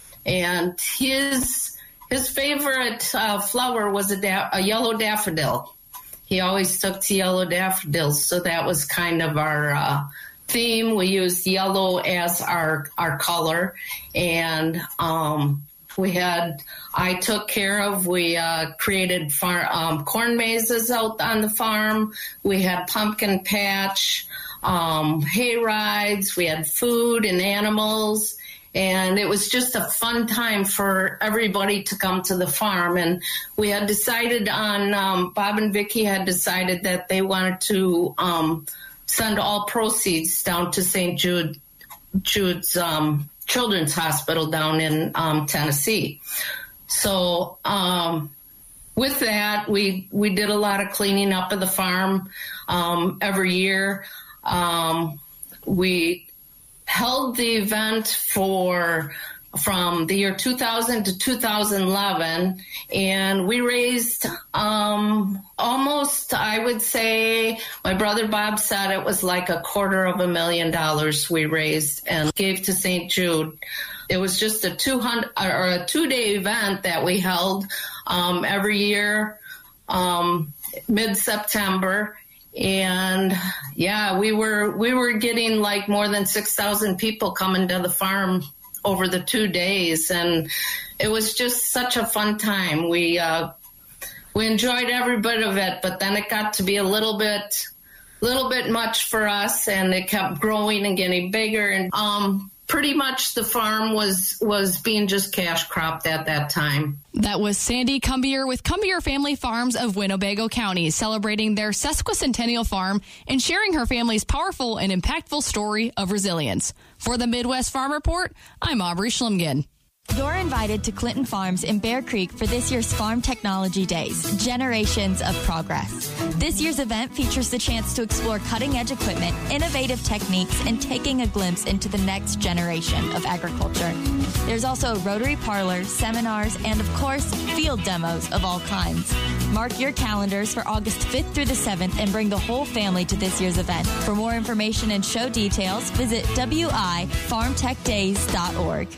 And his... His favorite uh, flower was a, da- a yellow daffodil. He always took to yellow daffodils, so that was kind of our uh, theme. We used yellow as our our color, and um, we had. I took care of. We uh, created far, um, corn mazes out on the farm. We had pumpkin patch, um, hay rides. We had food and animals. And it was just a fun time for everybody to come to the farm. And we had decided on, um, Bob and Vicky had decided that they wanted to um, send all proceeds down to Saint Jude, Jude's um, Children's Hospital down in um, Tennessee. So um, with that, we, we did a lot of cleaning up of the farm um, every year. Um, we held the event for from the year two thousand to two thousand eleven, and we raised um, almost, I would say, my brother Bob said it was like a quarter of a million dollars we raised and gave to Saint Jude. It was just a two hundred or a two-day event that we held um, every year, um, mid-September. And yeah, we were we were getting like more than six thousand people coming to the farm over the two days, and it was just such a fun time. We uh, we enjoyed every bit of it, but then it got to be a little bit little bit much for us, and it kept growing and getting bigger. And um, pretty much the farm was was being just cash cropped at that time. That was Sandy Cumbier with Cumbier Family Farms of Winnebago County, celebrating their sesquicentennial farm and sharing her family's powerful and impactful story of resilience. For the Midwest Farm Report, I'm Aubrey Schlumgen. You're invited to Clinton Farms in Bear Creek for this year's Farm Technology Days, Generations of Progress. This year's event features the chance to explore cutting-edge equipment, innovative techniques, and taking a glimpse into the next generation of agriculture. There's also a Rotary Parlor, seminars, and, of course, field demos of all kinds. Mark your calendars for August fifth through the seventh and bring the whole family to this year's event. For more information and show details, visit w i farm tech days dot org.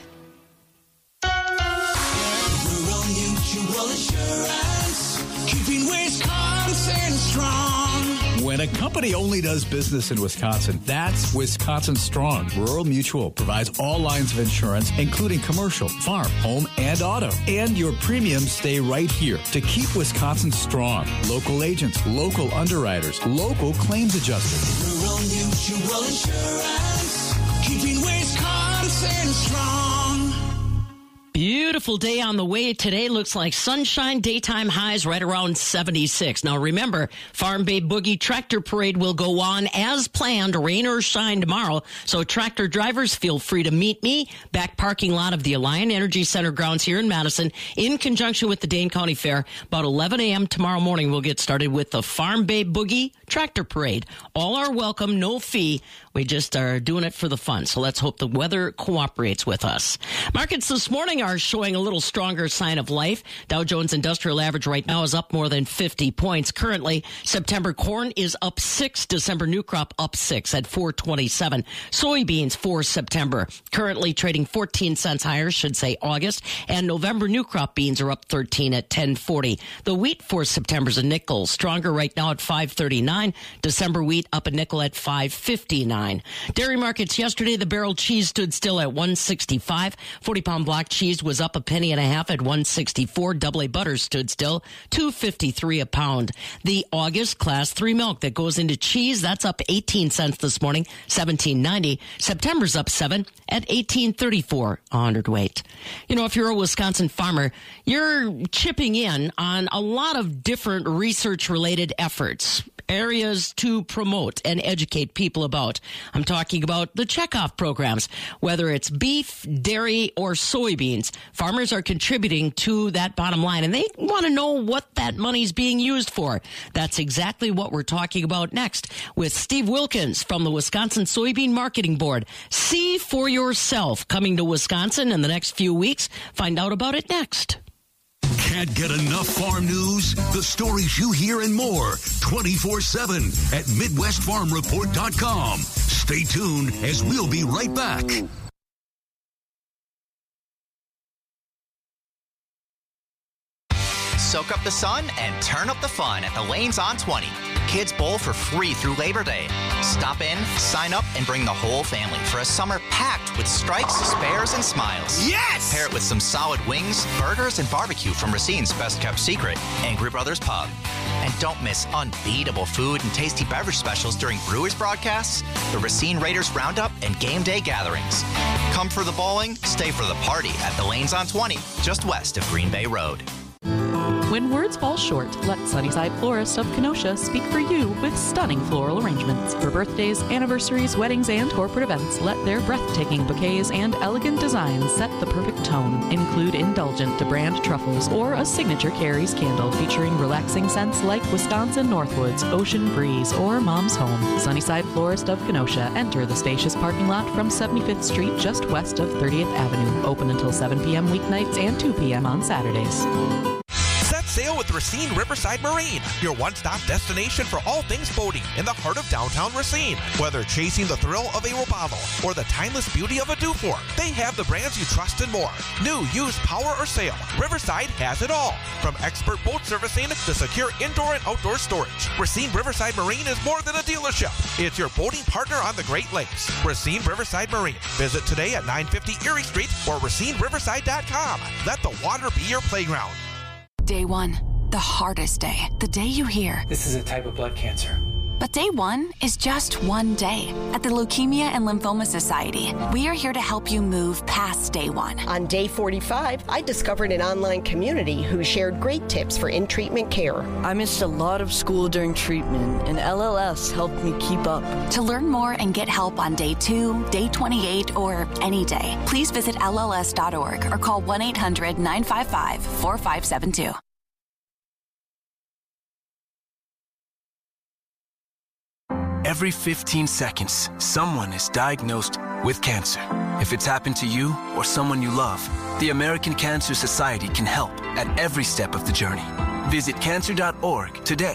Mutual Insurance, keeping Wisconsin strong. When a company only does business in Wisconsin, that's Wisconsin Strong. Rural Mutual provides all lines of insurance, including commercial, farm, home, and auto. And your premiums stay right here to keep Wisconsin strong. Local agents, local underwriters, local claims adjusters. Rural Mutual Insurance, keeping Wisconsin strong. Beautiful day on the way. Today looks like sunshine, daytime highs right around seventy-six. Now remember, Farm Babe Boogie Tractor Parade will go on as planned, rain or shine tomorrow. So tractor drivers, feel free to meet me back parking lot of the Alliant Energy Center grounds here in Madison in conjunction with the Dane County Fair. About eleven a.m. tomorrow morning, we'll get started with the Farm Babe Boogie Tractor Parade. All are welcome, no fee. We just are doing it for the fun. So let's hope the weather cooperates with us. Markets this morning are showing a little stronger sign of life. Dow Jones Industrial Average right now is up more than fifty points. Currently, September corn is up six. December new crop up six at four twenty-seven. Soybeans for September currently trading fourteen cents higher, should say August. And November new crop beans are up thirteen at ten forty. The wheat for September's a nickel, stronger right now at five thirty-nine. December wheat up a nickel at five fifty-nine. Dairy markets yesterday, the barrel cheese stood still at one sixty-five. forty pound block cheese was up up a penny and a half at one sixty-four. Double A butter stood still, two fifty-three a pound. The August class three milk that goes into cheese, that's up eighteen cents this morning, seventeen ninety. September's up seven at eighteen thirty-four a hundredweight. You know, if you're a Wisconsin farmer, you're chipping in on a lot of different research-related efforts, areas to promote and educate people about. I'm talking about the checkoff programs. Whether it's beef, dairy, or soybeans, farmers are contributing to that bottom line, and they want to know what that money's being used for. That's exactly what we're talking about next with Steve Wilkins from the Wisconsin Soybean Marketing Board. See for yourself, coming to Wisconsin in the next few weeks. Find out about it next. Can't get enough farm news? The stories you hear and more twenty-four seven at Midwest Farm Report dot com. Stay tuned as we'll be right back. Soak up the sun and turn up the fun at the Lanes on twenty. Kids Bowl for free through Labor Day. Stop in, sign up, and bring the whole family for a summer packed with strikes, spares, and smiles. Yes! Pair it with some solid wings, burgers, and barbecue from Racine's Best Kept Secret, Angry Brothers Pub. And don't miss unbeatable food and tasty beverage specials during Brewers broadcasts, the Racine Raiders Roundup, and game day gatherings. Come for the bowling, stay for the party at the Lanes on twenty, just west of Green Bay Road. When words fall short, let Sunnyside Florist of Kenosha speak for you with stunning floral arrangements. For birthdays, anniversaries, weddings, and corporate events, let their breathtaking bouquets and elegant designs set the perfect tone. Include indulgent to brand truffles or a signature Carrie's candle featuring relaxing scents like Wisconsin Northwoods, Ocean Breeze, or Mom's Home. Sunnyside Florist of Kenosha. Enter the spacious parking lot from seventy-fifth Street just west of thirtieth Avenue. Open until seven p.m. weeknights and two p.m. on Saturdays. Set sail with Racine Riverside Marine, your one-stop destination for all things boating in the heart of downtown Racine. Whether chasing the thrill of a Robalo or the timeless beauty of a Dufour, they have the brands you trust and more. New, used, power, or sail, Riverside has it all. From expert boat servicing to secure indoor and outdoor storage, Racine Riverside Marine is more than a dealership. It's your boating partner on the Great Lakes. Racine Riverside Marine. Visit today at nine fifty Erie Street or Racine Riverside dot com. Let the water be your playground. Day one, the hardest day, the day you hear, this is a type of blood cancer. But day one is just one day. At the Leukemia and Lymphoma Society, we are here to help you move past day one. On day forty-five, I discovered an online community who shared great tips for in-treatment care. I missed a lot of school during treatment, and L L S helped me keep up. To learn more and get help on day two, day twenty-eight, or any day, please visit L L S dot org or call one eight hundred nine five five four five seven two. Every fifteen seconds, someone is diagnosed with cancer. If it's happened to you or someone you love, the American Cancer Society can help at every step of the journey. Visit cancer dot org today.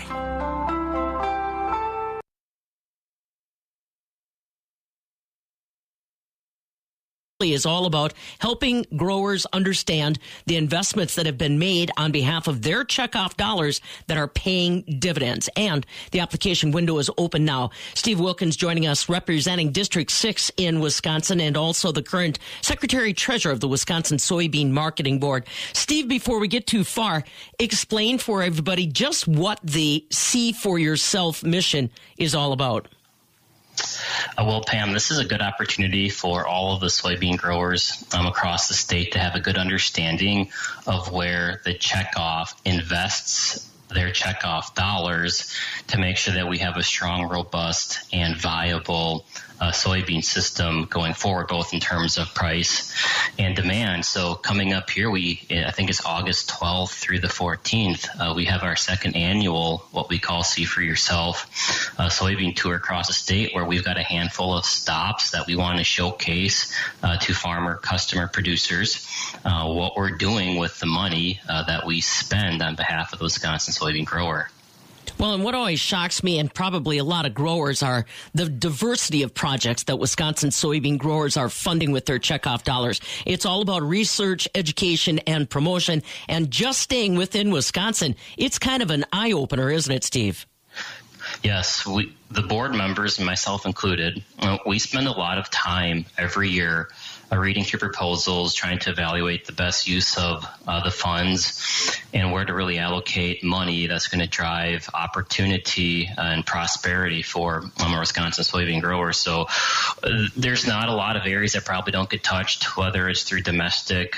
Is all about helping growers understand the investments that have been made on behalf of their checkoff dollars that are paying dividends. And the application window is open now. Steve Wilkins joining us, representing District six in Wisconsin, and also the current Secretary-Treasurer of the Wisconsin Soybean Marketing Board. Steve, before we get too far, explain for everybody just what the See for Yourself mission is all about. Uh, well, Pam, this is a good opportunity for all of the soybean growers um, across the state to have a good understanding of where the checkoff invests their checkoff dollars to make sure that we have a strong, robust, and viable uh, soybean system going forward, both in terms of price and demand. So coming up here, we I think it's August twelfth through the fourteenth, uh, we have our second annual, what we call See for Yourself uh, soybean tour across the state, where we've got a handful of stops that we want to showcase uh, to farmer, customer, producers uh, what we're doing with the money uh, that we spend on behalf of the Wisconsin soybean grower. Well, and what always shocks me, and probably a lot of growers, are the diversity of projects that Wisconsin soybean growers are funding with their checkoff dollars. It's all about research, education, and promotion. And just staying within Wisconsin, it's kind of an eye-opener, isn't it, Steve? Yes, we, the board members, myself included, uh, we spend a lot of time every year uh, reading through proposals, trying to evaluate the best use of uh, the funds and where to really allocate money that's going to drive opportunity and prosperity for um, our Wisconsin soybean growers. So uh, there's not a lot of areas that probably don't get touched, whether it's through domestic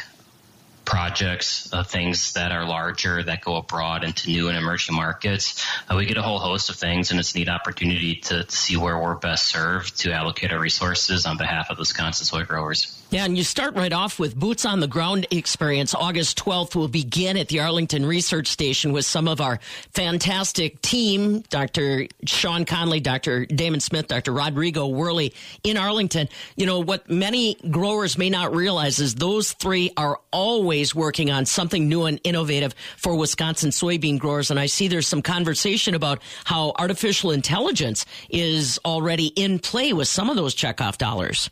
projects, uh, things that are larger that go abroad into new and emerging markets. Uh, we get a whole host of things, and it's a neat opportunity to, to see where we're best served to allocate our resources on behalf of Wisconsin soy growers. Yeah, and you start right off with Boots on the Ground experience. August twelfth will begin at the Arlington Research Station with some of our fantastic team, Doctor Sean Conley, Doctor Damon Smith, Doctor Rodrigo Worley in Arlington. You know, what many growers may not realize is those three are always working on something new and innovative for Wisconsin soybean growers. And I see there's some conversation about how artificial intelligence is already in play with some of those checkoff dollars.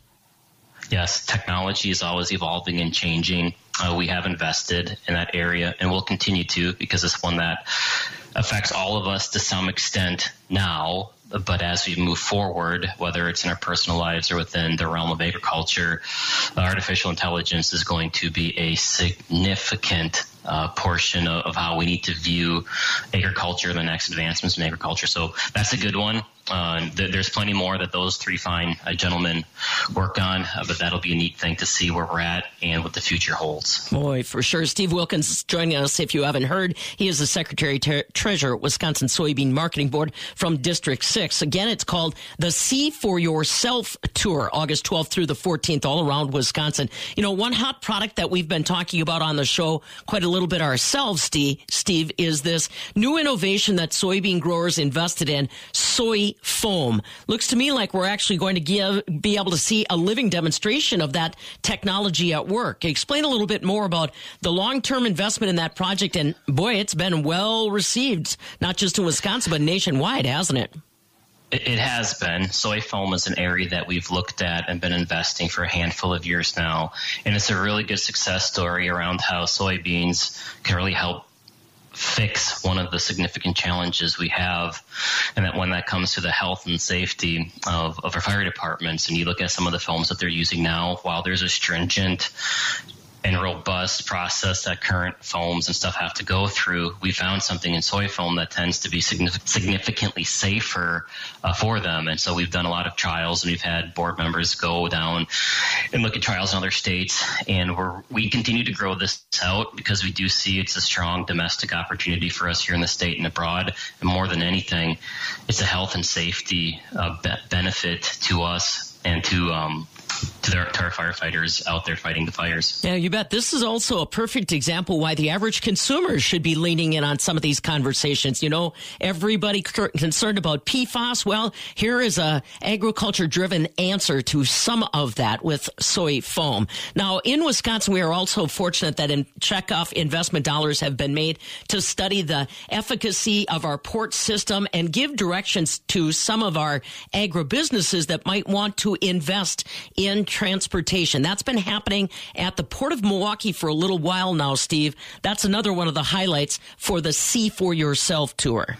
Yes, technology is always evolving and changing. Uh, we have invested in that area and will continue to, because it's one that affects all of us to some extent now. But as we move forward, whether it's in our personal lives or within the realm of agriculture, artificial intelligence is going to be a significant uh, portion of, of how we need to view agriculture and the next advancements in agriculture. So that's a good one. Uh, th- there's plenty more that those three fine uh, gentlemen work on, uh, but that'll be a neat thing to see where we're at and what the future holds. Boy, for sure. Steve Wilkins is joining us. If you haven't heard, he is the Secretary Tre- Treasurer at Wisconsin Soybean Marketing Board from District six. Again, it's called the See for Yourself Tour, August twelfth through the fourteenth, all around Wisconsin. You know, one hot product that we've been talking about on the show quite a little bit ourselves, Steve, Steve is this new innovation that soybean growers invested in, soy foam. Looks to me like we're actually going to give, be able to see a living demonstration of that technology at work. Explain a little bit more about the long-term investment in that project. And boy, it's been well received, not just in Wisconsin, but nationwide, hasn't it? It has been. Soy foam is an area that we've looked at and been investing for a handful of years now. And it's a really good success story around how soybeans can really help fix one of the significant challenges we have, and that when that comes to the health and safety of, of our fire departments, and you look at some of the foams that they're using now, while there's a stringent and robust process that current foams and stuff have to go through, we found something in soy foam that tends to be significant, significantly safer uh, for them. And so we've done a lot of trials, and we've had board members go down and look at trials in other states. And we're, we continue to grow this out because we do see it's a strong domestic opportunity for us here in the state and abroad. And more than anything, it's a health and safety uh, be- benefit to us and to um, to, their, to our firefighters out there fighting the fires. Yeah, you bet. This is also a perfect example why the average consumer should be leaning in on some of these conversations. You know, everybody c- concerned about P F A S. Well, here is a agriculture-driven answer to some of that with soy foam. Now, in Wisconsin, we are also fortunate that in checkoff investment dollars have been made to study the efficacy of our port system and give directions to some of our agribusinesses that might want to invest in transportation. That's been happening at the Port of Milwaukee for a little while now, Steve. That's another one of the highlights for the See for Yourself tour.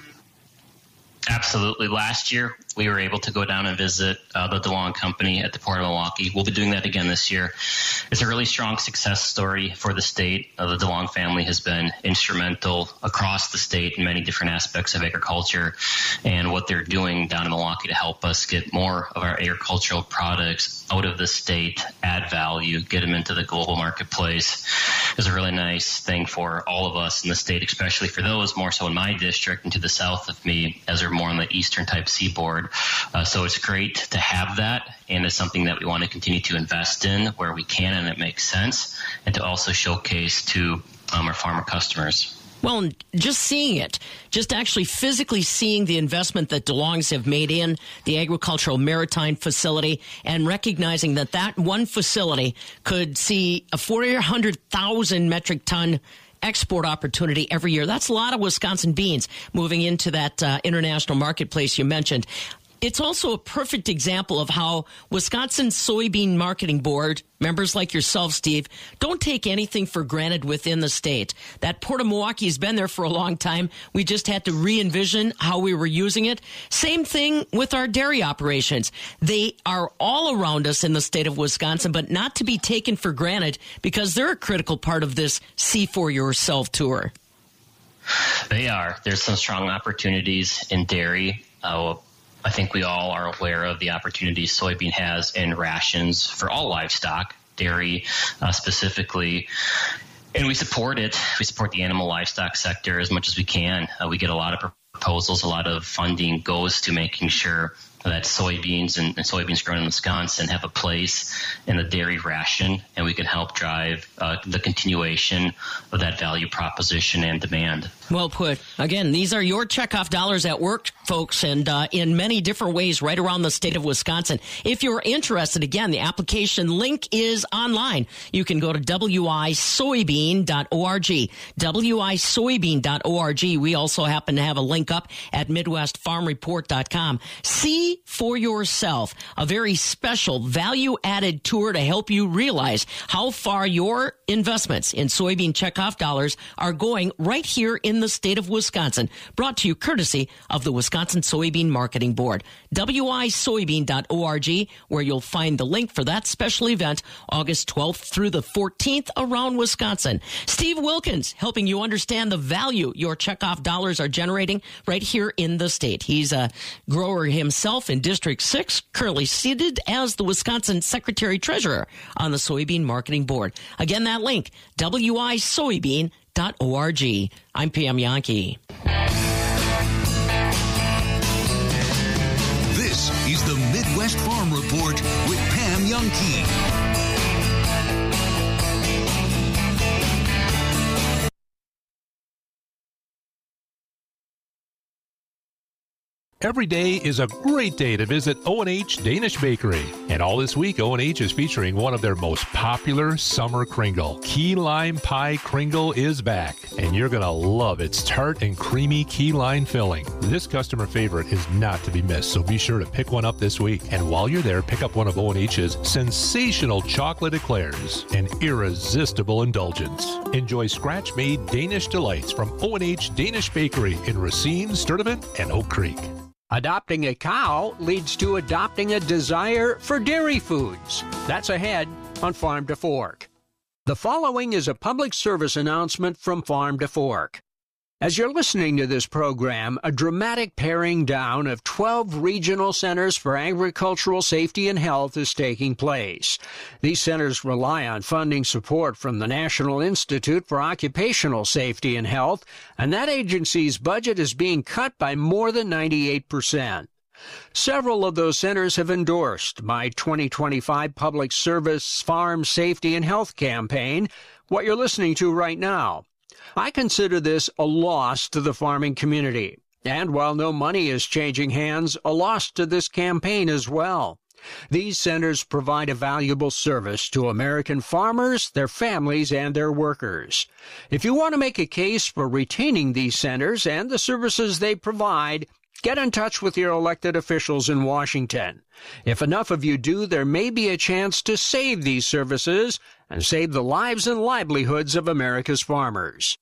Absolutely. Last year, we were able to go down and visit uh, the DeLong Company at the Port of Milwaukee. We'll be doing that again this year. It's a really strong success story for the state. Uh, the DeLong family has been instrumental across the state in many different aspects of agriculture, and what they're doing down in Milwaukee to help us get more of our agricultural products out of the state, add value, get them into the global marketplace is a really nice thing for all of us in the state, especially for those more so in my district and to the south of me, as they're more on the eastern type seaboard. Uh, so it's great to have that, and it's something that we want to continue to invest in where we can and it makes sense, and to also showcase to um, our farmer customers. Well, just seeing it, just actually physically seeing the investment that DeLongs have made in the agricultural maritime facility, and recognizing that that one facility could see a four hundred thousand metric ton export opportunity every year. That's a lot of Wisconsin beans moving into that uh, international marketplace you mentioned. It's also a perfect example of how Wisconsin Soybean Marketing Board, members like yourself, Steve, don't take anything for granted within the state. That Port of Milwaukee has been there for a long time. We just had to re-envision how we were using it. Same thing with our dairy operations. They are all around us in the state of Wisconsin, but not to be taken for granted because they're a critical part of this See for Yourself tour. They are. There's some strong opportunities in dairy. Uh, I think we all are aware of the opportunities soybean has in rations for all livestock, dairy uh, specifically. And we support it. We support the animal livestock sector as much as we can. Uh, we get a lot of proposals. A lot of funding goes to making sure that soybeans and, and soybeans grown in Wisconsin have a place in the dairy ration, and we can help drive uh, the continuation of that value proposition and demand. Well put. Again, these are your checkoff dollars at work, folks, and uh, in many different ways right around the state of Wisconsin. If you're interested, again, the application link is online. You can go to w i soybean dot org, w i soybean dot org. We also happen to have a link up at midwest farm report dot com. See for yourself a very special value-added tour to help you realize how far your investments in soybean checkoff dollars are going right here in the state of Wisconsin. Brought to you courtesy of the Wisconsin Soybean Marketing Board. w i soybean dot org, where you'll find the link for that special event August twelfth through the fourteenth around Wisconsin. Steve Wilkins helping you understand the value your checkoff dollars are generating right here in the state. He's a grower himself in District six, currently seated as the Wisconsin Secretary Treasurer on the Soybean Marketing Board. Again, that link, w i soybean dot org. I'm Pam Yankee. This is the Midwest Farm Report with Pam Yankee. Every day is a great day to visit O and H Danish Bakery. And all this week, O and H is featuring one of their most popular summer Kringle. Key Lime Pie Kringle is back, and you're going to love its tart and creamy key lime filling. This customer favorite is not to be missed, so be sure to pick one up this week. And while you're there, pick up one of O and H's sensational chocolate eclairs, an irresistible indulgence. Enjoy scratch-made Danish delights from O and H Danish Bakery in Racine, Sturtevant, and Oak Creek. Adopting a cow leads to adopting a desire for dairy foods. That's ahead on Farm to Fork. The following is a public service announcement from Farm to Fork. As you're listening to this program, a dramatic paring down of twelve regional centers for agricultural safety and health is taking place. These centers rely on funding support from the National Institute for Occupational Safety and Health, and that agency's budget is being cut by more than ninety-eight percent. Several of those centers have endorsed my twenty twenty-five Public Service Farm Safety and Health campaign, what you're listening to right now. I consider this a loss to the farming community, and while no money is changing hands, a loss to this campaign as well. These centers provide a valuable service to American farmers, their families, and their workers. If you want to make a case for retaining these centers and the services they provide, get in touch with your elected officials in Washington. If enough of you do, there may be a chance to save these services and save the lives and livelihoods of America's farmers.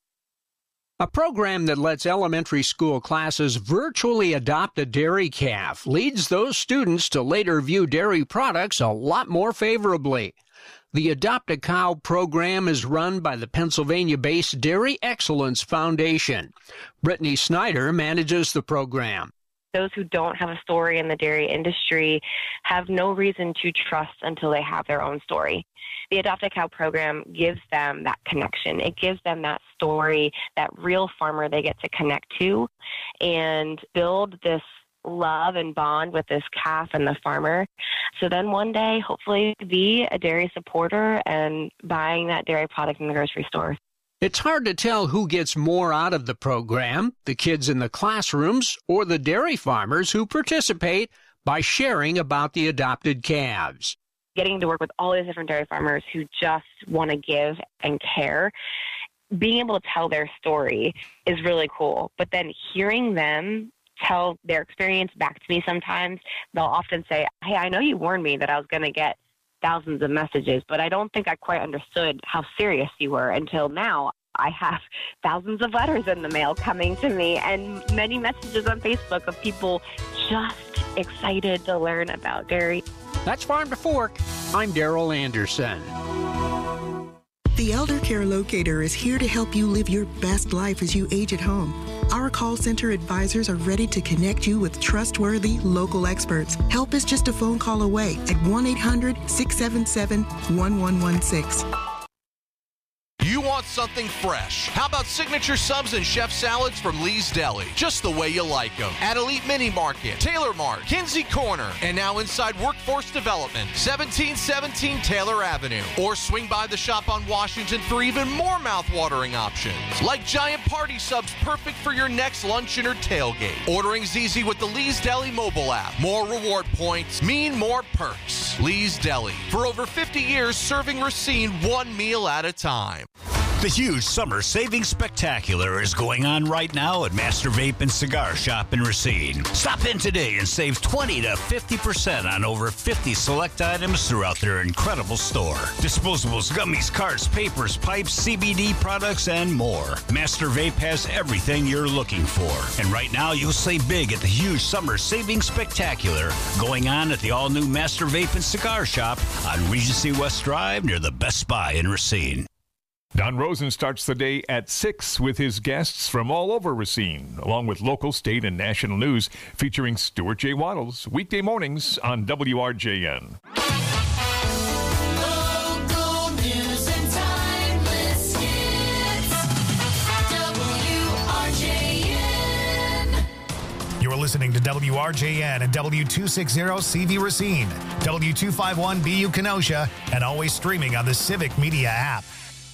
A program that lets elementary school classes virtually adopt a dairy calf leads those students to later view dairy products a lot more favorably. The Adopt a Cow program is run by the Pennsylvania-based Dairy Excellence Foundation. Brittany Snyder manages the program. Those who don't have a story in the dairy industry have no reason to trust until they have their own story. The Adopt a Cow program gives them that connection. It gives them that story, that real farmer they get to connect to and build this love and bond with this calf and the farmer. So then one day, hopefully, be a dairy supporter and buying that dairy product in the grocery store. It's hard to tell who gets more out of the program, the kids in the classrooms or the dairy farmers who participate by sharing about the adopted calves. Getting to work with all these different dairy farmers who just want to give and care, being able to tell their story is really cool. But then hearing them tell their experience back to me sometimes, they'll often say, hey, I know you warned me that I was going to get thousands of messages, but I don't think I quite understood how serious you were until now. I have thousands of letters in the mail coming to me and many messages on Facebook of people just excited to learn about dairy. That's Farm to Fork. I'm Daryl Anderson. The Elder Care Locator is here to help you live your best life as you age at home. Our call center advisors are ready to connect you with trustworthy local experts. Help is just a phone call away at one eight hundred, six seven seven, one one one six. You want something fresh? How about signature subs and chef salads from Lee's Deli? Just the way you like them. At Elite Mini Market, Taylor Mart, Kinsey Corner, and now inside Workforce Development, seventeen seventeen Taylor Avenue. Or swing by the shop on Washington for even more mouth-watering options. Like giant party subs perfect for your next luncheon or tailgate. Ordering's easy with the Lee's Deli mobile app. More reward points mean more perks. Lee's Deli. For over fifty years, serving Racine one meal at a time. The huge summer savings spectacular is going on right now at Master Vape and Cigar Shop in Racine. Stop in today and save twenty to fifty percent on over fifty select items throughout their incredible store. Disposables, gummies, carts, papers, pipes, C B D products, and more. Master Vape has everything you're looking for. And right now, you'll save big at the huge summer savings spectacular going on at the all-new Master Vape and Cigar Shop on Regency West Drive near the Best Buy in Racine. Don Rosen starts the day at six with his guests from all over Racine, along with local, state, and national news featuring Stuart J. Waddles, weekday mornings on W R J N. Local news and timeless hits. W R J N. You're listening to W R J N and W two sixty C V Racine, W two fifty-one B U Kenosha, and always streaming on the Civic Media app.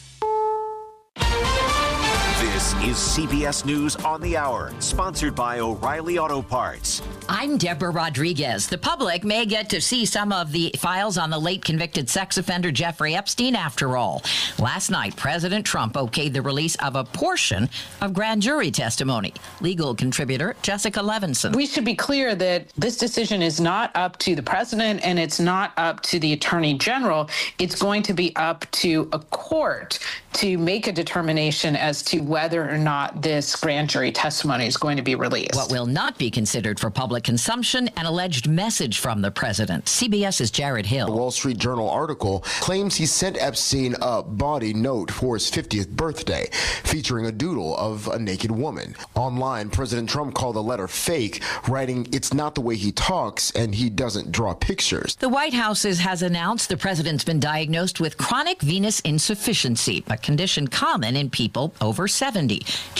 This is C B S News on the Hour, sponsored by O'Reilly Auto Parts. I'm Deborah Rodriguez. The public may get to see some of the files on the late convicted sex offender Jeffrey Epstein after all. Last night, President Trump okayed the release of a portion of grand jury testimony. Legal contributor Jessica Levinson. We should be clear that this decision is not up to the president and it's not up to the attorney general. It's going to be up to a court to make a determination as to whether or not this grand jury testimony is going to be released. What will not be considered for public consumption, an alleged message from the president. CBS's Jared Hill. The Wall Street Journal article claims he sent Epstein a bawdy note for his fiftieth birthday, featuring a doodle of a naked woman. Online, President Trump called the letter fake, writing, "It's not the way he talks, and he doesn't draw pictures." The White House has announced the president's been diagnosed with chronic venous insufficiency, a condition common in people over seventy.